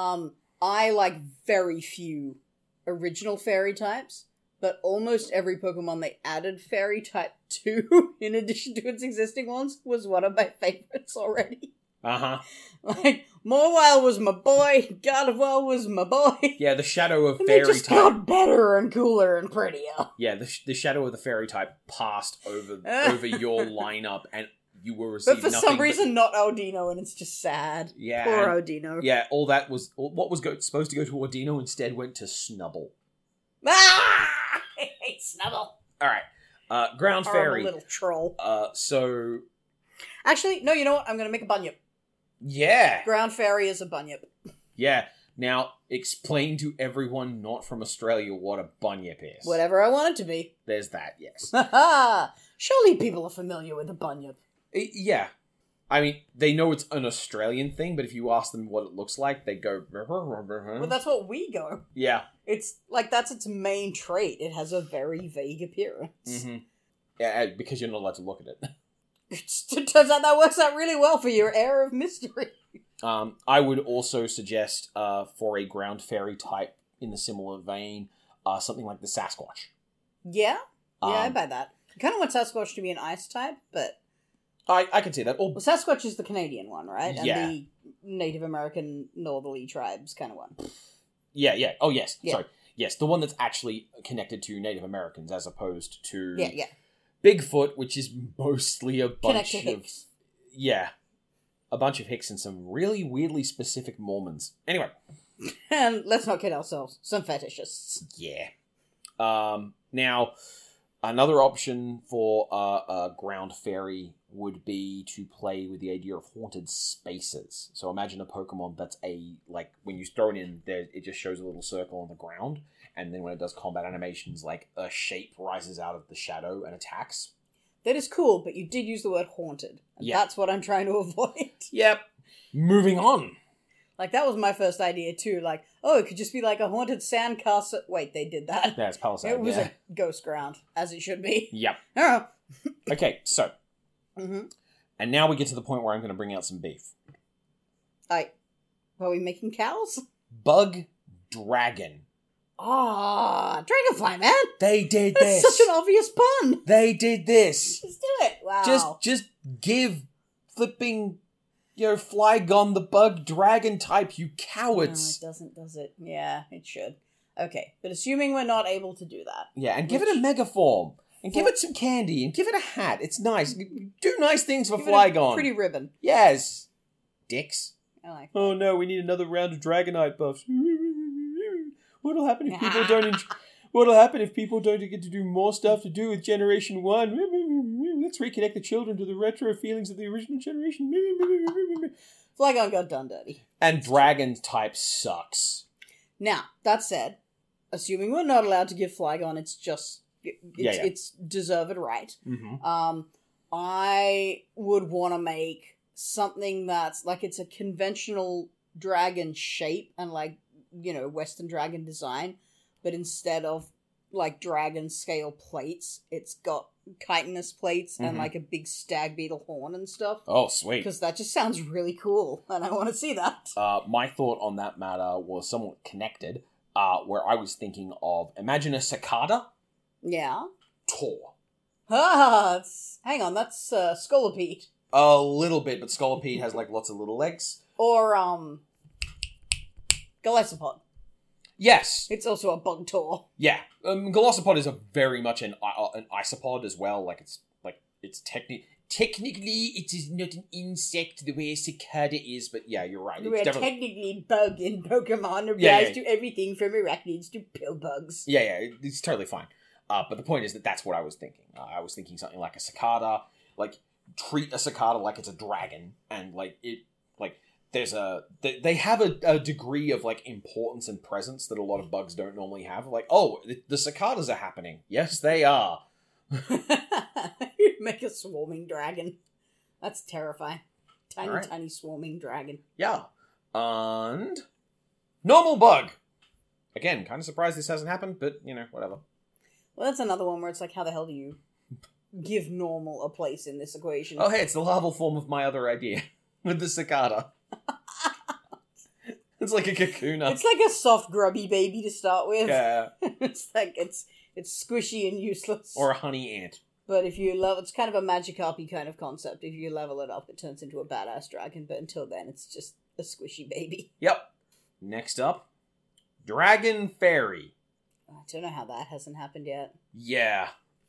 I like very few original fairy types, but almost every Pokemon they added fairy type to, in addition to its existing ones, was one of my favorites already. Uh-huh. Like, Mawile was my boy, Gardevoir was my boy. Yeah, the shadow of And fairy they just type. got better and cooler and prettier. Yeah, the shadow of the fairy type passed over your lineup, and you will receive But for nothing some reason, not Audino, and it's just sad. Yeah, Poor and- Audino. Yeah, what was supposed to go to Ordino instead went to Snubble. Ah! I hate Snubble. Alright, ground Horrible fairy. little troll. So, Actually, no, you know what? I'm gonna make a Bunyip. yeah. Ground fairy is a Bunyip. Yeah. Now, explain to everyone not from Australia what a bunyip is. Whatever I want it to be. There's that, yes. Surely people are familiar with a Bunyip. Yeah. I mean, they know it's an Australian thing, but if you ask them what it looks like, they go... Well, that's what we go. Yeah. It's like, that's its main trait. It has a very vague appearance. Mm-hmm. Yeah, because you're not allowed to look at it. It turns out that works out really well for your air of mystery. I would also suggest, for a ground fairy type in the similar vein, something like the Sasquatch. Yeah? Yeah, I buy that. I kind of want Sasquatch to be an ice type, but... I can see that. Well, Sasquatch is the Canadian one, right? And Yeah. the Native American northerly tribes kind of one. Yeah. Oh, yes. Yeah. Sorry. Yes, the one that's actually connected to Native Americans as opposed to Yeah. Bigfoot, which is mostly a bunch Connect to of... Hicks. Yeah. A bunch of Hicks and some really weirdly specific Mormons. Anyway. And let's not kid ourselves. Some fetishists. Yeah. Now, another option for a ground fairy would be to play with the idea of haunted spaces. So imagine a Pokemon that's when you throw it in, there, it just shows a little circle on the ground, and then when it does combat animations, like a shape rises out of the shadow and attacks. That is cool, but you did use the word haunted. And that's what I'm trying to avoid. Yep. Moving on. Like, that was my first idea, too. Like, oh, it could just be like a haunted sandcastle. Wait, they did that. Yeah, it's Palisade. It was a ghost ground, as it should be. Yep. Oh. Okay, so. Mm-hmm. And now we get to the point where I'm going to bring out some beef. Are we making cows? Bug Dragon. Ah, Dragonfly, man! They did That's this. such an obvious pun! They did this. Just do it! Wow. Just give flipping, Flygon the Bug Dragon type, you cowards. No, it doesn't, does it? Yeah, it should. Okay, but assuming we're not able to do that. Yeah, and give it a mega form. And give it some candy, and give it a hat. It's nice. Do nice things for Give it a Flygon. pretty ribbon. Yes. Dicks. I like that. Oh no, we need another round of Dragonite buffs. What'll happen if people don't? What'll happen if people don't get to do more stuff to do with Generation 1? Let's reconnect the children to the retro feelings of the original generation. Flygon got done dirty. And Dragon type sucks. Now, that said, assuming we're not allowed to give Flygon its deserved right, Mm-hmm. I would want to make something that's like it's a conventional dragon shape and Western dragon design, but instead of like dragon scale plates, it's got chitinous plates and like a big stag beetle horn and stuff. Oh, sweet. Because that just sounds really cool, and I want to see that. My thought on that matter was somewhat connected, where I was thinking of, imagine a cicada. Yeah. Tor. Hang on, that's Scolipede. A little bit, but Scolipede has lots of little legs. Or, Golisopod. Yes. It's also a bug tor. Yeah. Golisopod is very much an isopod as well. It's technically it is not an insect the way a cicada is, but yeah, you're right. We're technically bug in Pokemon applies to everything from arachnids to pill bugs. Yeah, it's totally fine. But the point is that's what I was thinking. I was thinking something like a cicada, treat a cicada like it's a dragon, and they have a degree of importance and presence that a lot of bugs don't normally have. The cicadas are happening. Yes, they are. You make a swarming dragon. That's terrifying. Tiny swarming dragon. Yeah. And normal bug. Again, kind of surprised this hasn't happened, but whatever. Well, that's another one where it's how the hell do you give normal a place in this equation? Oh, hey, it's the larval form of my other idea with the cicada. It's like a Kakuna. It's like a soft, grubby baby to start with. Yeah. It's squishy and useless. Or a honey ant. But if you it's kind of a Magikarp kind of concept. If you level it up, it turns into a badass dragon. But until then, it's just a squishy baby. Yep. Next up, Dragon Fairy. I don't know how that hasn't happened yet. Yeah.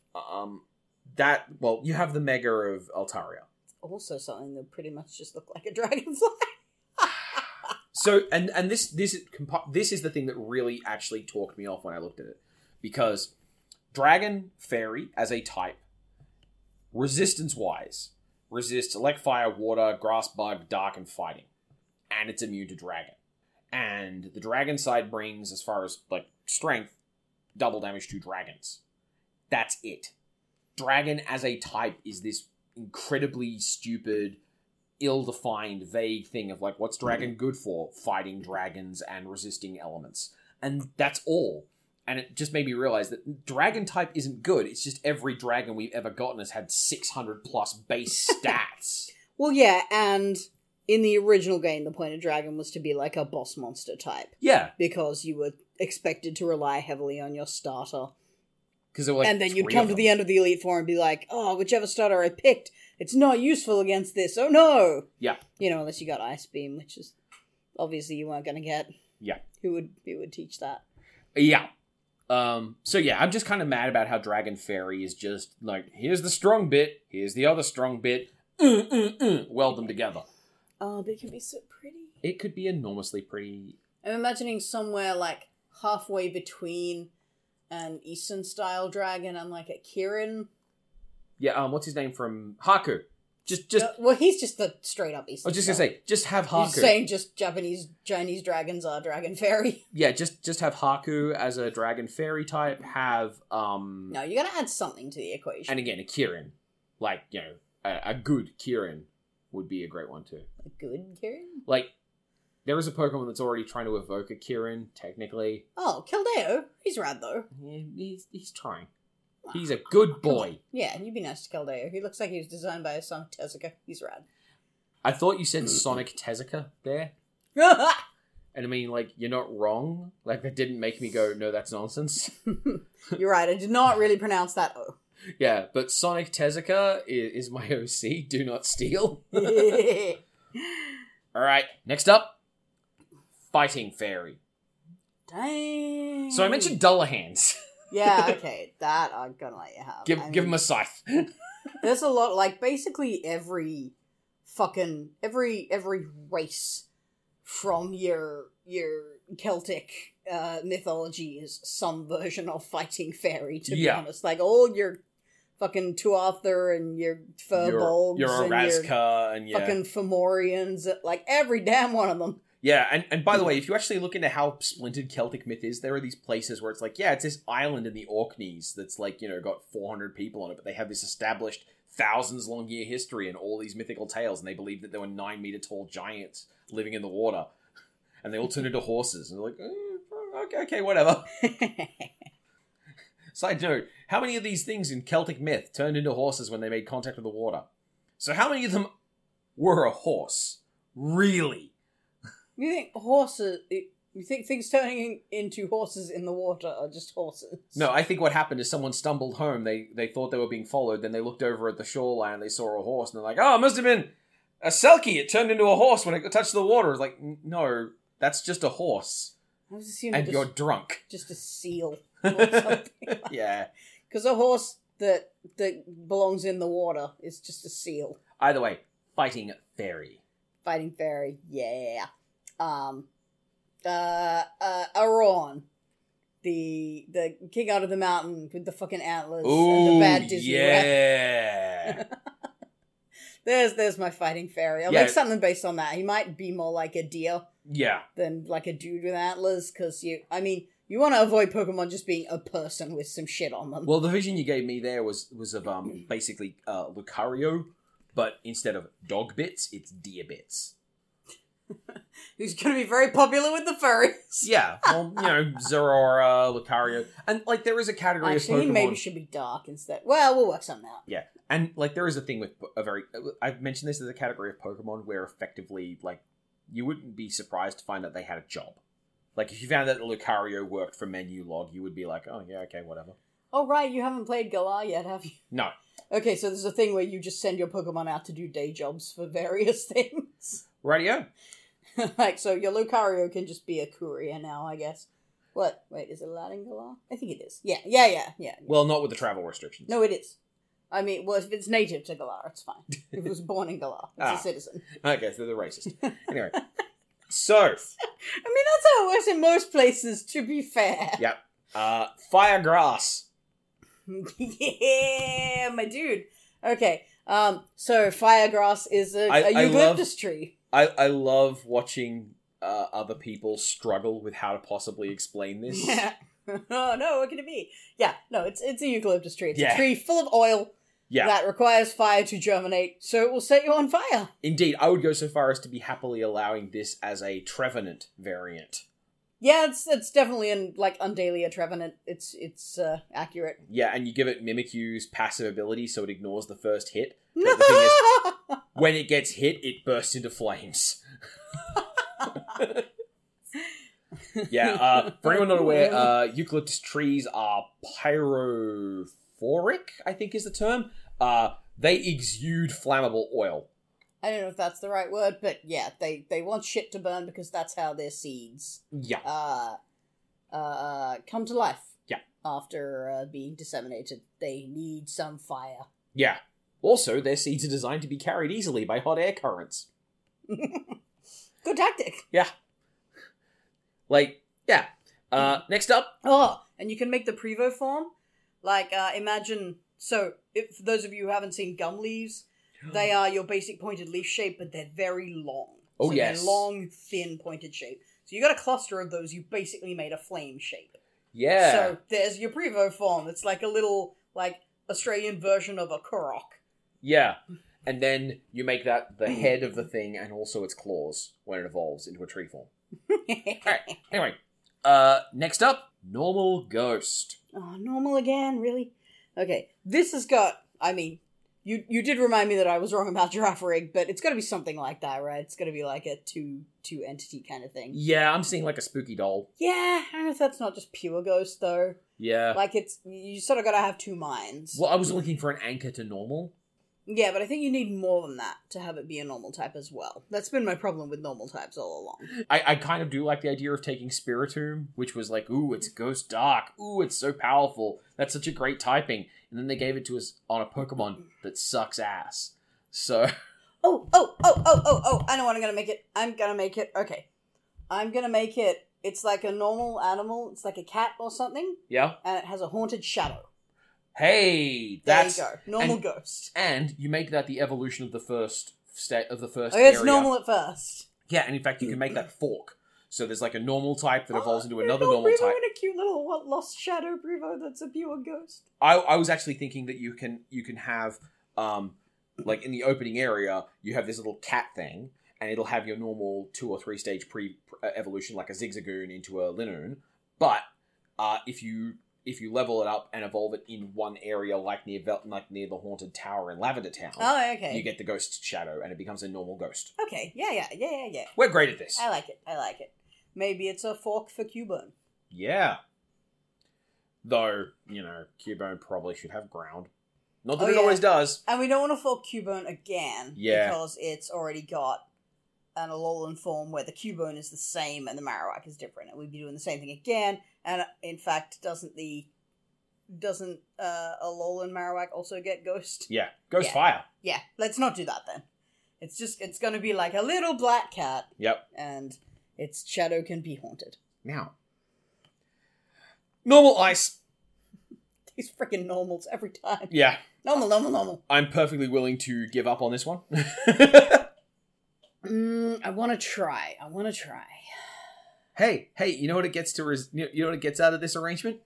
You have the Mega of Altaria. It's also something that pretty much just looked like a dragonfly. So, and this is the thing that really actually talked me off when I looked at it. Because Dragon Fairy, as a type, resistance-wise, resists elect, fire, water, grass, bug, dark, and fighting. And it's immune to dragon. And the dragon side brings, as far as, strength, double damage to dragons. That's it. Dragon as a type is this incredibly stupid, ill-defined, vague thing of, what's dragon good for? Fighting dragons and resisting elements. And that's all. And it just made me realize that dragon type isn't good. It's just every dragon we've ever gotten has had 600 plus base stats. Well, yeah, and in the original game, the point of dragon was to be like a boss monster type. Yeah. Because you were expected to rely heavily on your starter. Because there were and then you'd come to the end of the Elite Four and be like, oh, whichever starter I picked, it's not useful against this. Oh, no! Yeah. Unless you got Ice Beam, which is obviously you weren't going to get. Yeah. Who would teach that? Yeah. So yeah, I'm just kind of mad about how Dragon Fairy is just here's the strong bit, here's the other strong bit, weld them together. Oh, they can be so pretty. It could be enormously pretty. I'm imagining somewhere like halfway between an Eastern style dragon and like a Kirin. Yeah, what's his name from Haku? Just. Well, he's just the straight up Eastern. I was just gonna say, just have Haku. You're saying just Chinese dragons are dragon fairy. Yeah, just have Haku as a dragon fairy type. Have No, you gotta add something to the equation. and again a Kirin, like a good Kirin would be a great one too. A good Kirin? Like there is a Pokemon that's already trying to evoke a Kirin. Technically, Oh, Keldeo. He's rad though. yeah, he's trying. He's a good boy. Yeah, you'd be nice to Keldeo. He looks like he was designed by his son Tezuka. He's rad. I thought you said Sonic Tezuka there. And I mean, like, you're not wrong. Like, that didn't make me go, no, that's nonsense. You're right, I did not really pronounce that O. Yeah, but Sonic Tezuka is my OC. Do not steal. Alright, next up. Fighting Fairy. Dang. So I mentioned Dullahan's. Yeah, okay, that I'm gonna let you have. Give him a scythe. There's a lot, like, basically every race from your Celtic mythology is some version of fighting fairy, to be honest. Like, all your fucking Tuatha and your Furbolgs your and Orazca and your fucking Fomorians, like, every damn one of them. Yeah, and by the way, if you actually look into how splintered Celtic myth is, there are these places where it's like, yeah, it's this island in the Orkneys that's like, got 400 people on it, but they have this established thousands-long-year history and all these mythical tales, and they believe that there were 9-meter-tall giants living in the water, and they all turned into horses, and they're like, okay, whatever. Side note, how many of these things in Celtic myth turned into horses when they made contact with the water? So how many of them were a horse? Really? You think horses... You think things turning into horses in the water are just horses? No, I think what happened is someone stumbled home, they thought they were being followed, then they looked over at the shoreline and they saw a horse, and they're like, oh, it must have been a selkie, it turned into a horse when it touched the water. It's like, no, that's just a horse. I was assuming and you're drunk. Just a seal or something. Yeah. Because a horse that belongs in the water is just a seal. Either way, Fighting Fairy. Fighting Fairy, yeah. Aron, the king out of the mountain with the fucking antlers and the bad Disney yeah. There's my Fighting Fairy. I'll make something based on that. He might be more like a deer, than like a dude with antlers. Because you want to avoid Pokemon just being a person with some shit on them. Well, the vision you gave me there was of basically Lucario, but instead of dog bits, it's deer bits. Who's going to be very popular with the furries. Yeah, well, Zeraora, Lucario. And, like, there is a category of Pokemon... he maybe should be dark instead. Well, we'll work something out. Yeah, and, like, there is a thing with I've mentioned this as a category of Pokemon where effectively, like, you wouldn't be surprised to find that they had a job. Like, if you found that Lucario worked for Menulog, you would be like, oh, yeah, okay, whatever. Oh, right, you haven't played Galar yet, have you? No. Okay, so there's a thing where you just send your Pokemon out to do day jobs for various things. Radio. Like, so your Lucario can just be a courier now, I guess. What? Wait, is it allowed in Galar? I think it is. Yeah. Well, not with the travel restrictions. No, it is. I mean, well, if it's native to Galar, it's fine. If it was born in Galar, it's a citizen. Okay, so they're racist. Anyway. So. I mean, that's how it works in most places, to be fair. Yep. Firegrass. Yeah, my dude. Okay, so Firegrass is a eucalyptus tree. I love watching other people struggle with how to possibly explain this. Yeah. Oh no, what can it be? Yeah, no, it's a eucalyptus tree. It's a tree full of oil that requires fire to germinate, so it will set you on fire. Indeed, I would go so far as to be happily allowing this as a Trevenant variant. Yeah, it's definitely Undalia Trevenant. It's accurate. Yeah, and you give it Mimikyu's passive ability, so it ignores the first hit. But the thing is, when it gets hit, it bursts into flames. Yeah, for anyone not aware, eucalyptus trees are pyrophoric, I think is the term. They exude flammable oil. I don't know if that's the right word, but yeah, they want shit to burn because that's how their seeds come to life. Yeah. After being disseminated. They need some fire. Yeah. Also, their seeds are designed to be carried easily by hot air currents. Good tactic. Yeah. Like, yeah. Next up. Oh, and you can make the Prevo form. Like, imagine... So, if for those of you who haven't seen gum leaves, they are your basic pointed leaf shape, but they're very long. Oh, so yes. They're long, thin, pointed shape. So you got a cluster of those, you basically made a flame shape. Yeah. So, there's your Prevo form. It's like a little, like, Australian version of a Korok. Yeah. And then you make that the head of the thing and also its claws when it evolves into a tree form. Alright, anyway. Next up, normal ghost. Oh, normal again? Really? Okay, this has got... I mean, you did remind me that I was wrong about Giraffe Rig, but it's gotta be something like that, right? It's gotta be like a two entity kind of thing. Yeah, I'm seeing like a spooky doll. Yeah, I don't know if that's not just pure ghost, though. Yeah. Like, it's... You sort of gotta have two minds. Well, I was looking for an anchor to normal. Yeah, but I think you need more than that to have it be a normal type as well. That's been my problem with normal types all along. I kind of do like the idea of taking Spiritomb, which was like, ooh, it's Ghost Dark. Ooh, it's so powerful. That's such a great typing. And then they gave it to us on a Pokemon that sucks ass. So... Oh, I know what I'm gonna make it. Okay. I'm gonna make it, it's like a normal animal, it's like a cat or something, Yeah? and it has a haunted shadow. Hey, There that's... you go. Normal ghost. And you make that the evolution of the first state of the first Oh, it's area. normal at first. Yeah, and in fact, you can make that fork. So there's like a normal type that evolves into another Prevo normal type. and a cute little lost shadow Prevo that's a pure ghost. I was actually thinking that you can have like in the opening area you have this little cat thing, and it'll have your normal 2 or 3 stage evolution like a Zigzagoon into a Linoon. But if you level it up and evolve it in one area, like near the haunted tower in Lavender Town, Oh, okay. you get the ghost shadow, and it becomes a normal ghost. Okay, yeah. We're great at this. I like it. Maybe it's a fork for Cubone. Yeah. Though, Cubone probably should have ground. Not that Oh, it yeah. always does. And we don't want to fork Cubone again. Yeah. Because it's already got an Alolan form where the Cubone is the same and the Marowak is different. And we'd be doing the same thing again. And in fact, doesn't Alolan Marowak also get Ghost? Yeah. Ghost Yeah. Fire. Yeah, let's not do that then. It's gonna be like a little black cat. Yep. And its shadow can be haunted. Now. Normal Ice. These freaking normals every time. Yeah. Normal. I'm perfectly willing to give up on this one. I want to try. Hey, you know what it gets to you know what it gets out of this arrangement?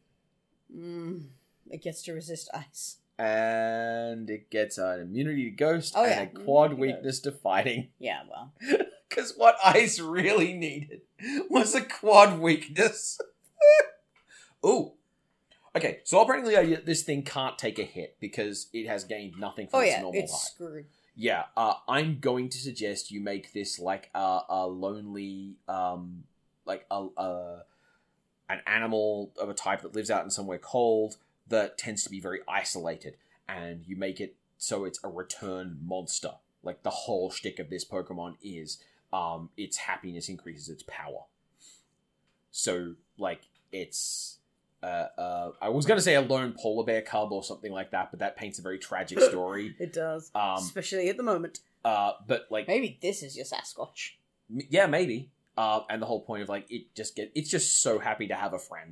It gets to resist ice. And it gets an immunity to ghost Oh, and yeah. a quad Immunity to weakness to fighting. Yeah, well. Because what Ice really needed was a quad weakness. Ooh. Okay, so apparently this thing can't take a hit because it has gained nothing from its normal it's height. screwed. Yeah, I'm going to suggest you make this like a lonely, like an animal of a type that lives out in somewhere cold that tends to be very isolated, and you make it so it's a return monster. Like the whole shtick of this Pokemon is, its happiness increases its power. So like it's. I was going to say a lone polar bear cub or something like that, but that paints a very tragic story. It does. Especially at the moment. But like Maybe this is your Sasquatch. yeah, maybe. And the whole point of like it's just so happy to have a friend.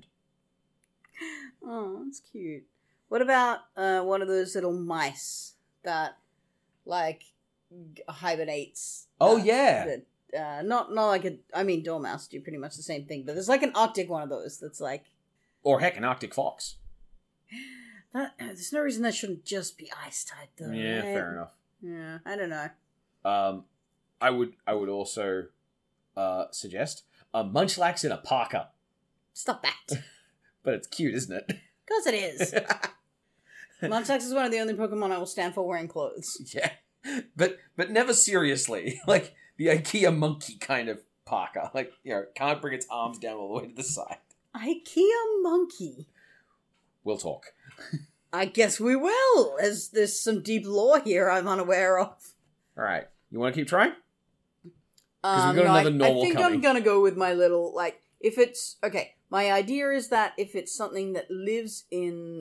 Oh, that's cute. What about one of those little mice that like hibernates? Oh yeah. Not like Dormouse do pretty much the same thing, but there's like an Arctic one of those that's like. Or heck, an Arctic fox. There's no reason that shouldn't just be ice type, though. Yeah, right? fair enough. Yeah, I don't know. I would also suggest a Munchlax in a parka. Stop that. But it's cute, isn't it? Because it is. Munchlax is one of the only Pokemon I will stand for wearing clothes. Yeah, but never seriously. Like the IKEA monkey kind of parka. Like can't bring its arms down all the way to the side. IKEA monkey. We'll talk. I guess we will, as there's some deep lore here I'm unaware of. All right, you want to keep trying? Because we've got another normal I think coming. I'm gonna go with my little, like, if it's... Okay, my idea is that if it's something that lives in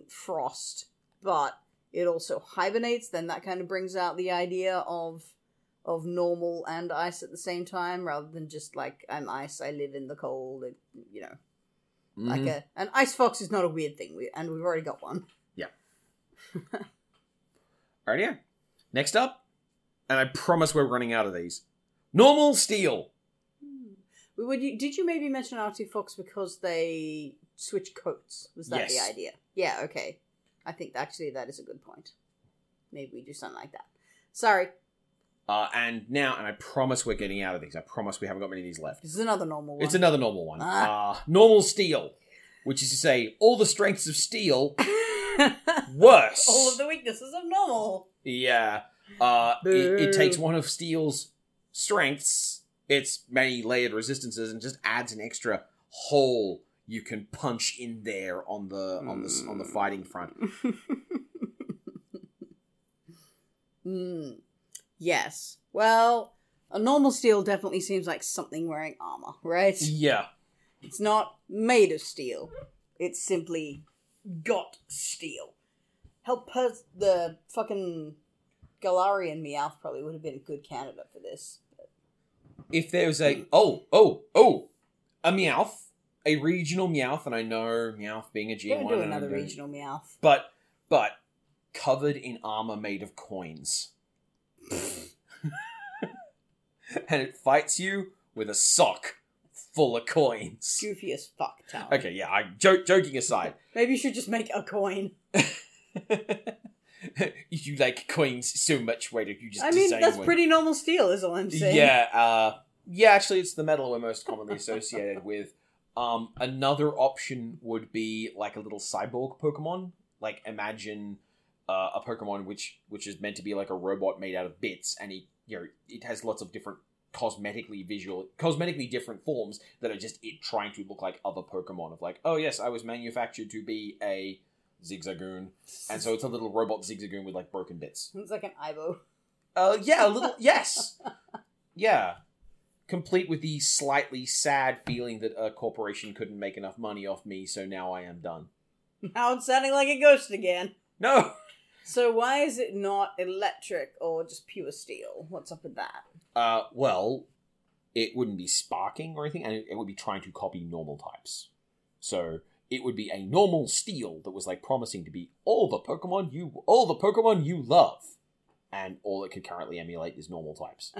frost, but it also hibernates, then that kind of brings out the idea of of normal and ice at the same time, rather than just like, I'm ice, I live in the cold, you know. Like an ice fox is not a weird thing, and we've already got one. Yeah. Alright, yeah. Next up, and I promise we're running out of these. Normal steel. Did you maybe mention Arctic Fox because they switch coats? Was that the idea? Yeah, okay. I think actually that is a good point. Maybe we do something like that. Sorry. And I promise we're getting out of these. I promise we haven't got many of these left. This is another normal one. It's another normal one. Normal steel. Which is to say, all the strengths of steel, worse. All of the weaknesses of normal. Yeah. It takes one of steel's strengths, its many layered resistances, and just adds an extra hole you can punch in there on the fighting front. Yes. Well, a normal steel definitely seems like something wearing armor, right? Yeah. It's not made of steel. It's simply got steel. The fucking Galarian Meowth probably would have been a good candidate for this. If there's a Meowth, a regional Meowth, and I know Meowth being a G1, Don't do another regional Meowth. but covered in armor made of coins. And it fights you with a sock full of coins. Goofy as fuck, Tal. Okay, yeah, joking aside. Maybe you should just make a coin. You like coins so much, why don't you just that's pretty normal steel, is all I'm saying. Yeah, actually it's the metal we're most commonly associated with. Another option would be like a little cyborg Pokemon. Like, imagine a Pokemon which is meant to be like a robot made out of bits, and it has lots of different cosmetically different forms that are just it trying to look like other Pokemon. Of like, oh yes, I was manufactured to be a Zigzagoon, and so it's a little robot Zigzagoon with like broken bits. It's like an Aibo. Yeah, a little. Yes, yeah. Complete with the slightly sad feeling that a corporation couldn't make enough money off me, so now I am done. Now it's sounding like a ghost again. No! So why is it not electric or just pure steel? What's up with that? Well, it wouldn't be sparking or anything, and it would be trying to copy normal types. So, it would be a normal steel that was like promising to be all the Pokemon you love. And all it could currently emulate is normal types.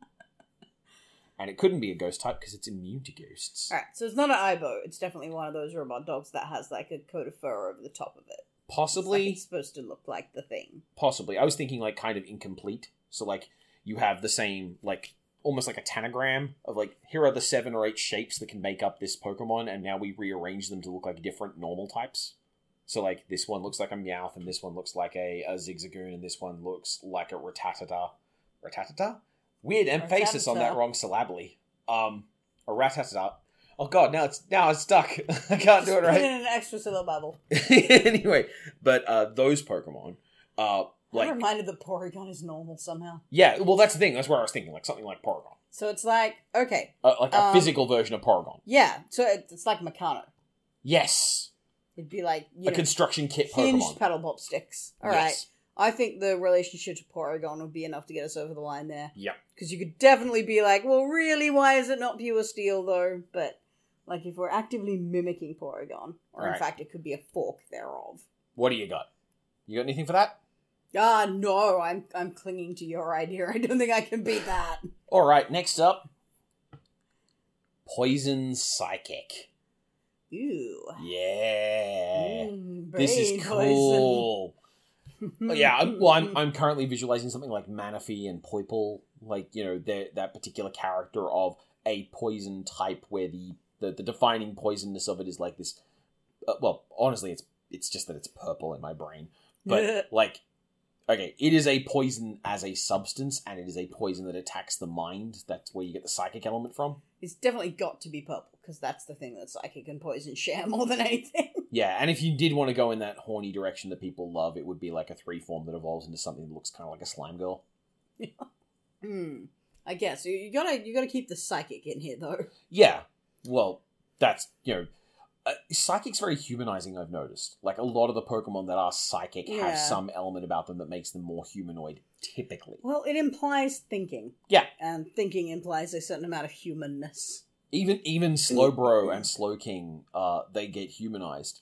And it couldn't be a ghost type because it's immune to ghosts. Alright, so it's not an Aibo. It's definitely one of those robot dogs that has like a coat of fur over the top of it. Possibly. It's supposed to look like the thing. Possibly. I was thinking like kind of incomplete. So like you have the same like almost like a tanagram of like here are the 7 or 8 shapes that can make up this Pokemon, and now we rearrange them to look like different normal types. So like this one looks like a Meowth, and this one looks like a Zigzagoon, and this one looks like a Rattata. Rattata? Weird emphasis on that wrong syllably. A Rattata. Oh god, now it's stuck. I can't do it right. Put in an extra syllable. Anyway, but those Pokemon, I'm reminded that Porygon is normal somehow. Yeah, well that's the thing. That's where I was thinking, like something like Porygon. So it's like okay, like a physical version of Porygon. Yeah, so it's like Meccano. Yes. It'd be like a construction kit Pokemon. Hinged paddle pop sticks. All right. I think the relationship to Porygon would be enough to get us over the line there. Yeah. Because you could definitely be like, well, really, why is it not pure steel, though? But, like, if we're actively mimicking Porygon, or in fact, it could be a fork thereof. What do you got? You got anything for that? No, I'm clinging to your idea. I don't think I can beat that. All right, next up. Poison Psychic. Ooh. Yeah. This is cool. Yeah, I'm currently visualizing something like Manaphy and Poipole, like, you know, that particular character of a poison type where the defining poisonness of it is like this. Well, honestly, it's just that it's purple in my brain, but like, okay, it is a poison as a substance, and it is a poison that attacks the mind. That's where you get the psychic element from. It's definitely got to be purple, because that's the thing that psychic and poison share more than anything. Yeah, and if you did want to go in that horny direction that people love, it would be like a 3-form that evolves into something that looks kind of like a slime girl. I guess. You gotta keep the psychic in here, though. Yeah. Well, that's, you know, Psychic's very humanizing, I've noticed. Like, a lot of the Pokemon that are psychic have Yeah. some element about them that makes them more humanoid, typically. Well, it implies thinking. Yeah. And thinking implies a certain amount of humanness. Even Slowbro and Slowking, they get humanized.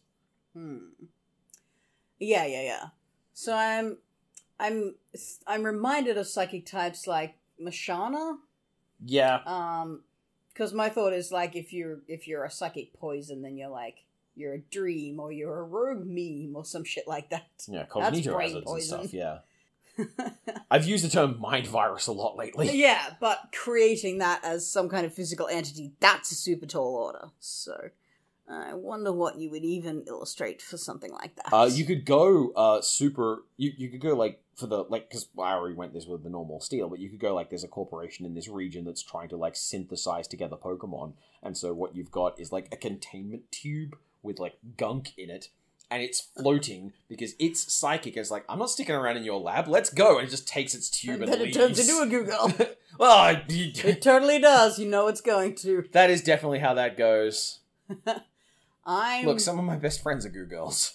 Yeah. So I'm reminded of psychic types like Mashana. Yeah. Because my thought is like if you're a psychic poison, then you're a dream or you're a rogue meme or some shit like that. Yeah, That's Cognito brain hazards poison. and stuff, yeah. I've used the term mind virus a lot lately. Yeah, but creating that as some kind of physical entity, that's a super tall order. So I wonder what you would even illustrate for something like that. You could go you could go like for the like because I already went this with the normal steel, but you could go like there's a corporation in this region that's trying to like synthesize together Pokemon, and so what you've got is like a containment tube with like gunk in it, and it's floating because it's psychic. It's like, I'm not sticking around in your lab, let's go, and it just takes its tube and then leaves. it turns into a Google. Well, It totally does. You know it's going to. that is definitely how that goes. I'm Look, some of my best friends are Goo Girls.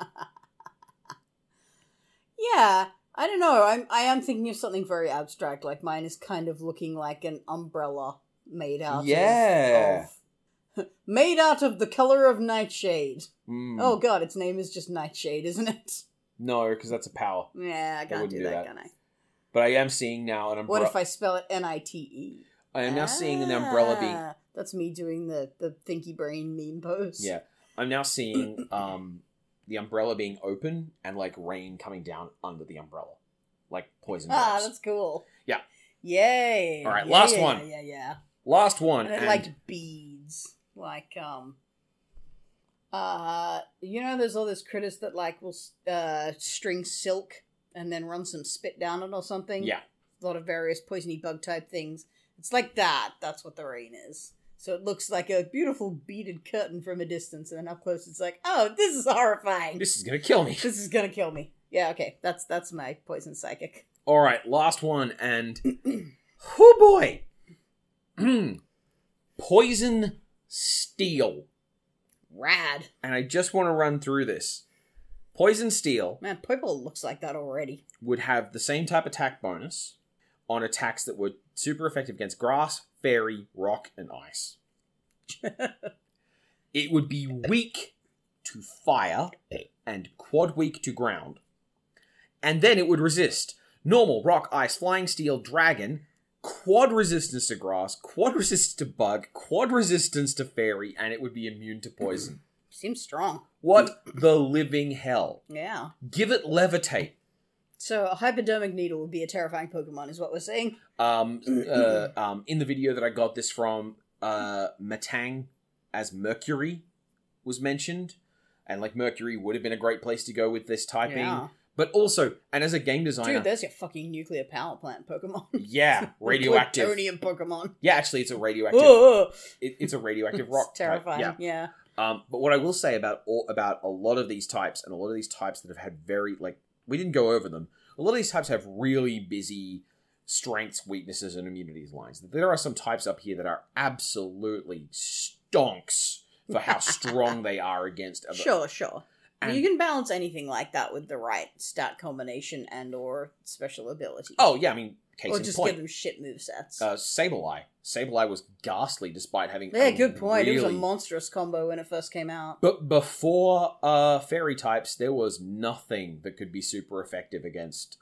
Yeah, I don't know. I am thinking of something very abstract. Like mine is kind of looking like an umbrella made out Yeah. of made out of the color of Nightshade. Mm. Oh god, its name is just Nightshade, isn't it? No, because that's a power. Yeah, I can't wouldn't do do that, that. can I? But I am seeing now an What umbrella. if I spell it Nite? I am now seeing an umbrella being. That's me doing the thinky brain meme pose. Yeah, I'm now seeing the umbrella being open and like rain coming down under the umbrella, like poison drops. that's cool. Yeah. Yay. All right, Yeah, last yeah, one. Yeah. Last one. And it like beads. Like, there's all those critters that like will string silk and then run some spit down it or something. Yeah. A lot of various poisony bug type things. It's like that. That's what the rain is. So it looks like a beautiful beaded curtain from a distance, and then up close it's like, oh, this is horrifying. This is gonna kill me. This is gonna kill me. Yeah, okay. That's my poison psychic. All right, last one, and oh boy, poison steel. Rad. And I just want to run through this. Poison steel Man, purple looks like that already. would have the same type attack bonus on attacks that were super effective against grass, fairy, rock, and ice. It would be weak to fire and quad weak to ground. And then it would resist normal, rock, ice, flying, steel, dragon, quad resistance to grass, quad resistance to bug, quad resistance to fairy, and it would be immune to poison. Seems strong. What the living hell? Yeah. Give it levitate. So a hypodermic needle would be a terrifying Pokemon, is what we're saying. In the video that I got this from, Matang as Mercury was mentioned, and like Mercury would have been a great place to go with this typing. Yeah. But also, and as a game designer, Dude, there's your fucking nuclear power plant Pokemon. yeah, radioactive. Plutonium Pokemon. Yeah, actually, it's a radioactive. Ugh. It's a radioactive rock. It's terrifying. Type. Yeah. But what I will say about a lot of these types, and a lot of these types that have had very we didn't go over them. A lot of these types have really busy strengths, weaknesses, and immunities lines. There are some types up here that are absolutely stonks for how strong they are against other. Sure. And- You can balance anything like that with the right stat combination and or special ability. Oh yeah, I mean, case or in just point. give them shit movesets. Sableye. Sableye was ghastly despite having. Yeah, a good point. It was a really- monstrous combo when it first came out. But before fairy types, there was nothing that could be super effective against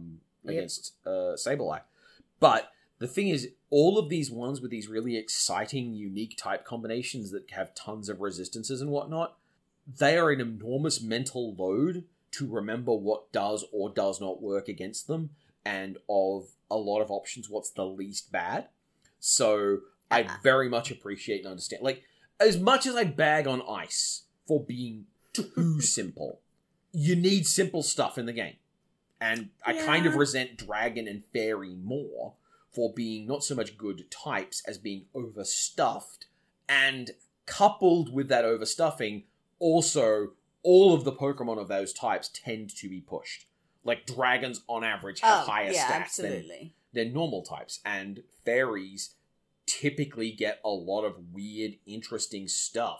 Sableye. But the thing is, all of these ones with these really exciting, unique type combinations that have tons of resistances and whatnot, they are an enormous mental load to remember what does or does not work against them, and of a lot of options, what's the least bad. So I very much appreciate and understand. Like, as much as I bag on Ice for being too simple, you need simple stuff in the game. And I kind of Yeah. resent Dragon and Fairy more for being not so much good types as being overstuffed. And coupled with that overstuffing, also, all of the Pokemon of those types tend to be pushed. Like, dragons, on average, have higher stats than normal types. And fairies typically get a lot of weird, interesting stuff.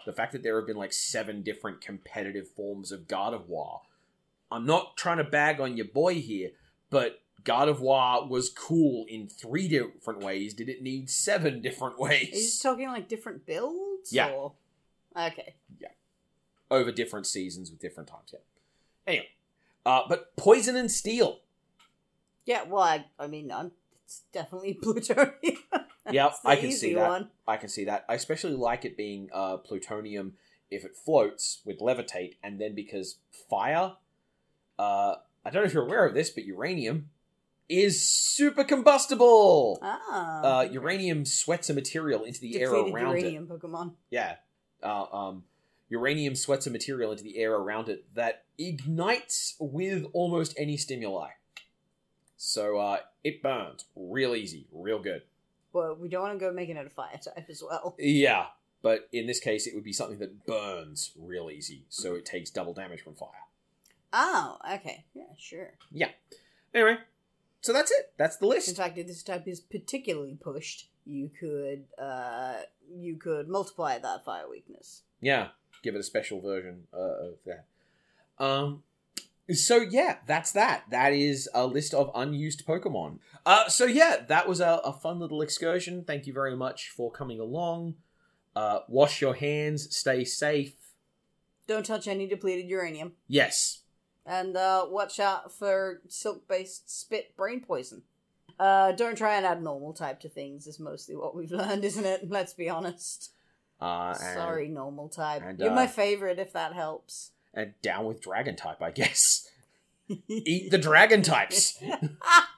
The fact that there have been like 7 different competitive forms of Gardevoir. I'm not trying to bag on your boy here, but Gardevoir was cool in 3 different ways. Did it need 7 different ways? Are you just talking like different builds? Yeah. Or... Okay. Yeah. Over different seasons with different times, yeah. Anyway. But Poison and Steel. Yeah, well, I mean, it's definitely Plutonium. Yeah, That's the I can easy see that. one. I can see that. I especially like it being plutonium if it floats with levitate, and then because fire, I don't know if you're aware of this, but uranium is super combustible. Ah. Uranium sweats a material into the air Depleted around uranium Pokemon. it. Yeah. Uranium sweats a material into the air around it that ignites with almost any stimuli. So it burns real easy, real good. Well, we don't want to go making it a fire type as well. Yeah, but in this case, it would be something that burns real easy, so it takes double damage from fire. Oh, okay. Yeah, sure. Yeah. Anyway, so that's it. That's the In list. fact, if this type is particularly pushed, you could multiply that fire weakness. Yeah, give it a special version of that. So yeah, that's that. That is a list of unused Pokemon. So yeah, that was a fun little excursion. Thank you very much for coming along. Wash your hands, stay safe. Don't touch any depleted uranium. Yes. And watch out for silk-based spit brain poison. Don't try and add normal type to things is mostly what we've learned, isn't it? Let's be honest. Sorry, normal type. You're my favorite if that helps. And down with dragon type, I guess. Eat the dragon types.